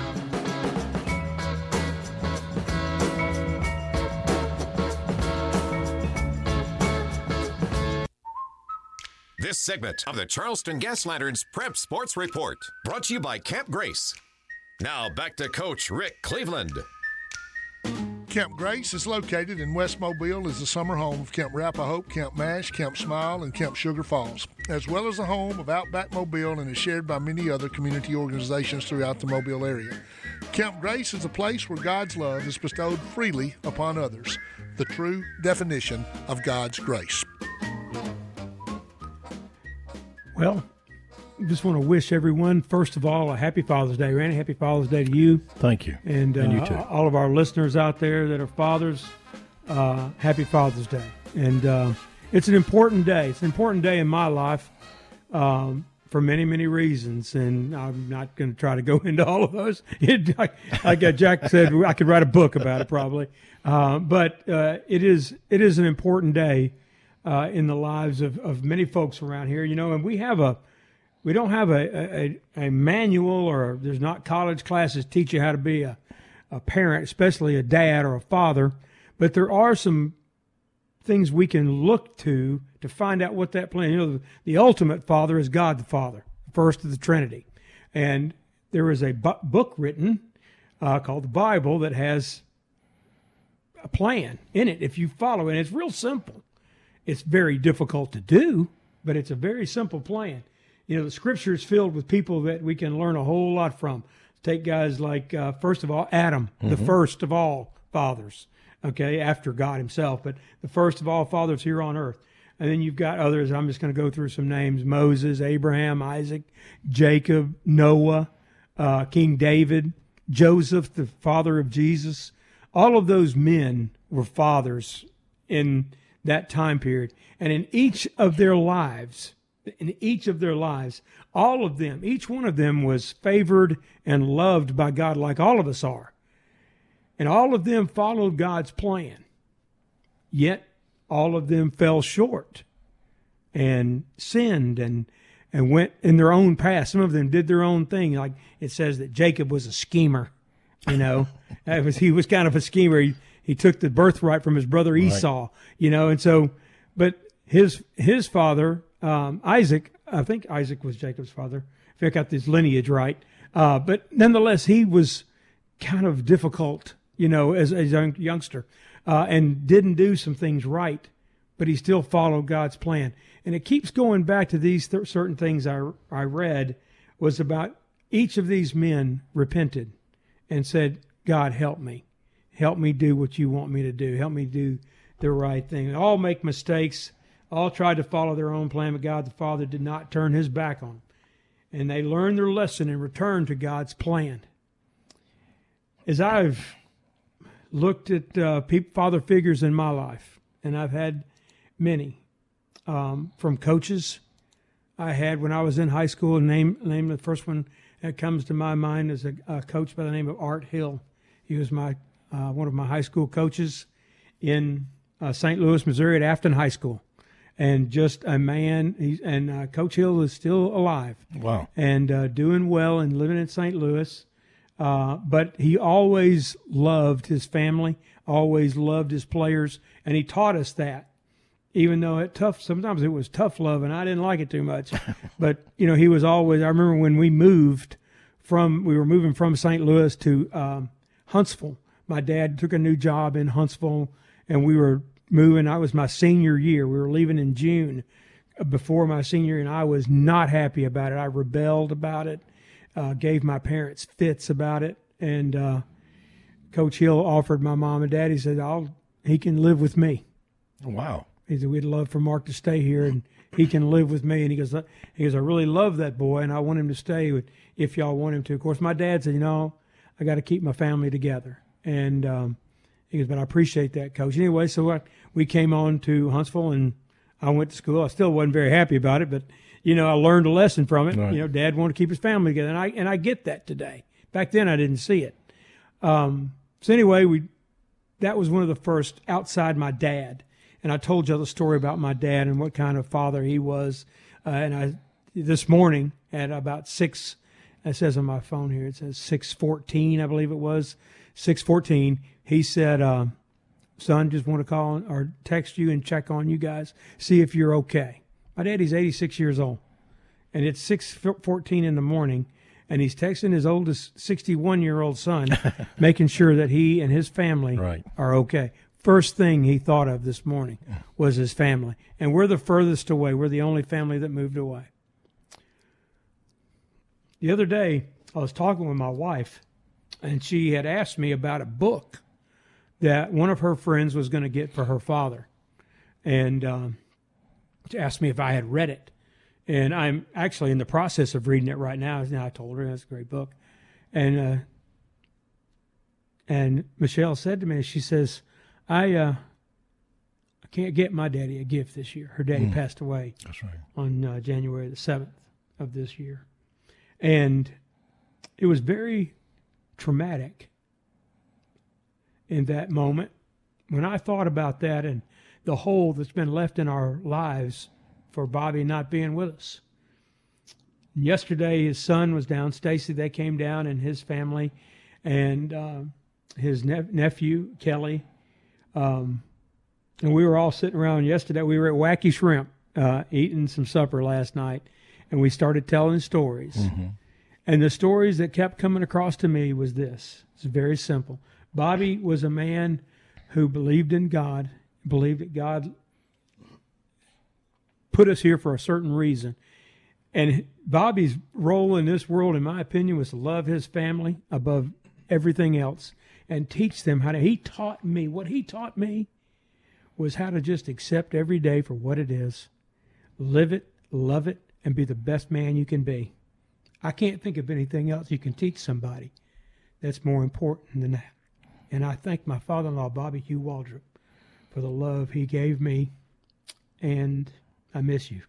This segment of the Charleston Gas Lanterns Prep Sports Report brought to you by Camp Grace. Now back to Coach Rick Cleveland. Camp Grace is located in West Mobile, is the summer home of Camp Rappahope, Camp MASH, Camp Smile, and Camp Sugar Falls, as well as the home of Outback Mobile, and is shared by many other community organizations throughout the Mobile area. Camp Grace is a place where God's love is bestowed freely upon others, the true definition of God's grace. Well, I just want to wish everyone, first of all, a happy Father's Day. Randy, happy Father's Day to you. Thank you. And, uh, and you too. all of our listeners out there that are fathers, uh, happy Father's Day. And uh, it's an important day. It's an important day in my life um, for many, many reasons. And I'm not going to try to go into all of those. It, like, like Jack said, I could write a book about it probably. Uh, but uh, it is it is an important day uh, in the lives of, of many folks around here. You know, and we have a We don't have a, a, a manual, or there's not college classes teach you how to be a, a parent, especially a dad or a father. But there are some things we can look to to find out what that plan. You know, the, the ultimate father is God the Father, first of the Trinity. And there is a bu- book written uh, called the Bible that has a plan in it if you follow it. And it's real simple. It's very difficult to do, but it's a very simple plan. You know, the Scripture is filled with people that we can learn a whole lot from. Take guys like, uh, first of all, Adam, mm-hmm. the first of all fathers, okay, after God himself, but the first of all fathers here on earth. And then you've got others. I'm just going to go through some names: Moses, Abraham, Isaac, Jacob, Noah, uh, King David, Joseph, the father of Jesus. All of those men were fathers in that time period. And in each of their lives, in each of their lives, all of them, each one of them was favored and loved by God like all of us are. And all of them followed God's plan. Yet all of them fell short and sinned and and went in their own path. Some of them did their own thing. Like it says that Jacob was a schemer, you know. That was, he was kind of a schemer. He, he took the birthright from his brother Esau, right. you know. And so, but his his father, um, Isaac, I think Isaac was Jacob's father, if I got this lineage right. Uh, but nonetheless, he was kind of difficult, you know, as, as a young, youngster, uh, and didn't do some things right, but he still followed God's plan. And it keeps going back to these th- certain things I, I read was about each of these men repented and said, God, help me. Help me do what you want me to do. Help me do the right thing. All make mistakes. all tried to follow their own plan, but God the Father did not turn his back on them. And they learned their lesson and returned to God's plan. As I've looked at uh, father figures in my life, and I've had many, um, from coaches I had when I was in high school, name, name the first one that comes to my mind is a, a coach by the name of Art Hill. He was my uh, one of my high school coaches in uh, Saint Louis, Missouri at Afton High School. And just a man, he's, and uh, Coach Hill is still alive. Wow. And uh, doing well and living in Saint Louis. Uh, but he always loved his family, always loved his players, and he taught us that. Even though it tough, sometimes it was tough love, and I didn't like it too much. But, you know, he was always, I remember when we moved from, we were moving from Saint Louis to um, Huntsville. My dad took a new job in Huntsville, and we were moving. I was my senior year. We were leaving in June before my senior year, and I was not happy about it. I rebelled about it, uh, gave my parents fits about it, and uh, Coach Hill offered my mom and dad, he said, I'll, he can live with me. Wow. He said, we'd love for Mark to stay here, and he can live with me. And he goes, he goes, I really love that boy, and I want him to stay if y'all want him to. Of course, my dad said, you know, I got to keep my family together. And um, he goes, but I appreciate that, Coach. Anyway, so I, we came on to Huntsville, and I went to school. I still wasn't very happy about it, but, you know, I learned a lesson from it. Right. You know, Dad wanted to keep his family together, and I and I get that today. Back then, I didn't see it. Um, so anyway, we that was one of the first outside my dad. And I told you the story about my dad and what kind of father he was. Uh, and I this morning at about six, it says on my phone here, it says six fourteen, I believe it was, six fourteen. He said, uh, son, just want to call or text you and check on you guys, see if you're okay. My daddy's eighty-six years old, and it's six fourteen in the morning, and he's texting his oldest sixty-one-year-old son, making sure that he and his family right. are okay. First thing he thought of this morning was his family. And we're the furthest away. We're the only family that moved away. The other day, I was talking with my wife, and she had asked me about a book that one of her friends was going to get for her father. And um, she asked me if I had read it. And I'm actually in the process of reading it right now. And I told her that's a great book. And, uh, and Michelle said to me, she says, I uh, I can't get my daddy a gift this year. Her daddy mm. passed away That's right. on uh, January the seventh of this year. And it was very traumatic in that moment. When I thought about that and the hole that's been left in our lives for Bobby not being with us. Yesterday, his son was down, Stacy. They came down and his family and uh, his ne- nephew, Kelly. Um, and we were all sitting around yesterday. We were at Wacky Shrimp uh, eating some supper last night, and we started telling stories. Mm-hmm. And the stories that kept coming across to me was this. It's very simple. Bobby was a man who believed in God, believed that God put us here for a certain reason. And Bobby's role in this world, in my opinion, was to love his family above everything else and teach them how to. He taught me, what he taught me was how to just accept every day for what it is, live it, love it, and be the best man you can be. I can't think of anything else you can teach somebody that's more important than that. And I thank my father-in-law, Bobby Hugh Waldrop, for the love he gave me, and I miss you.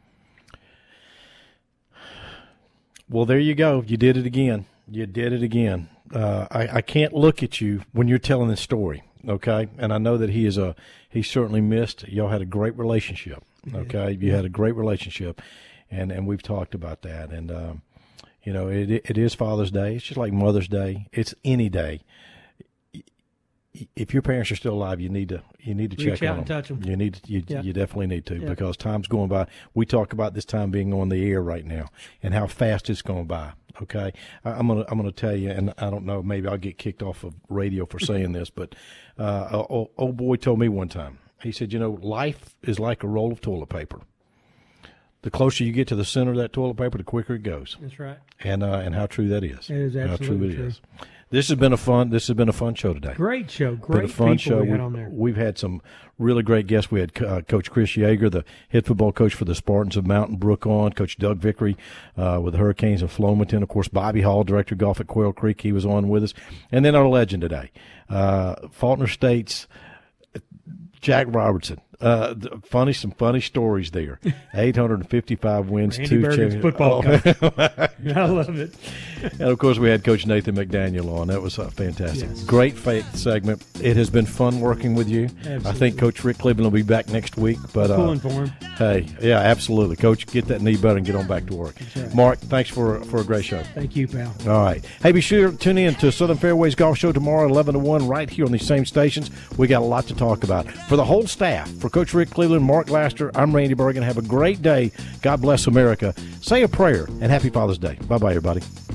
Well, there you go. You did it again. You did it again. Uh, I, I can't look at you when you're telling this story, okay? And I know that he is a he certainly missed. Y'all had a great relationship, okay? You had a great relationship, and, and we've talked about that. And, um, you know, it it is Father's Day. It's just like Mother's Day. It's any day. If your parents are still alive, you need to you need to Reach check out on and them. touch them. You need to, you Yeah. you definitely need to Yeah. because time's going by. We talk about this time being on the air right now and how fast it's going by. Okay, I, I'm gonna I'm gonna tell you, and I don't know, maybe I'll get kicked off of radio for saying this, but uh, a, a, old boy told me one time. He said, you know, life is like a roll of toilet paper. the closer you get to the center of that toilet paper, the quicker it goes. That's right. And uh, and how true that is. It is absolutely how true it true. is. This has been a fun. This has been a fun show today. Great show. Great been a fun people show. we had We've, on there. we've had some really great guests. We had uh, Coach Chris Yeager, the head football coach for the Spartans of Mountain Brook, on. Coach Doug Vickery uh, with the Hurricanes of Flomaton. Of course, Bobby Hall, director of golf at Quail Creek. He was on with us. And then our legend today, uh, Faulkner State's Jack Robertson. Uh, funny, some funny stories there. eight hundred fifty-five wins, Randy two Bergen's champions. football oh. coach. I love it. And, of course, we had Coach Nathan McDaniel on. That was uh, fantastic. Yes. Great faith segment. It has been fun working with you. Absolutely. I think Coach Rick Cleveland will be back next week. But uh, Pulling for him. Hey, yeah, absolutely. Coach, get that knee better and get on back to work. right. Mark, thanks for, for a great show. Thank you, pal. All right. Hey, be sure to tune in to Southern Fairways Golf Show tomorrow, eleven to one, right here on these same stations. We got a lot to talk about. For the whole staff, for Coach Rick Cleveland, Mark Laster, I'm Randy Bergen. Have a great day. God bless America. Say a prayer, and happy Father's Day. Bye-bye, everybody.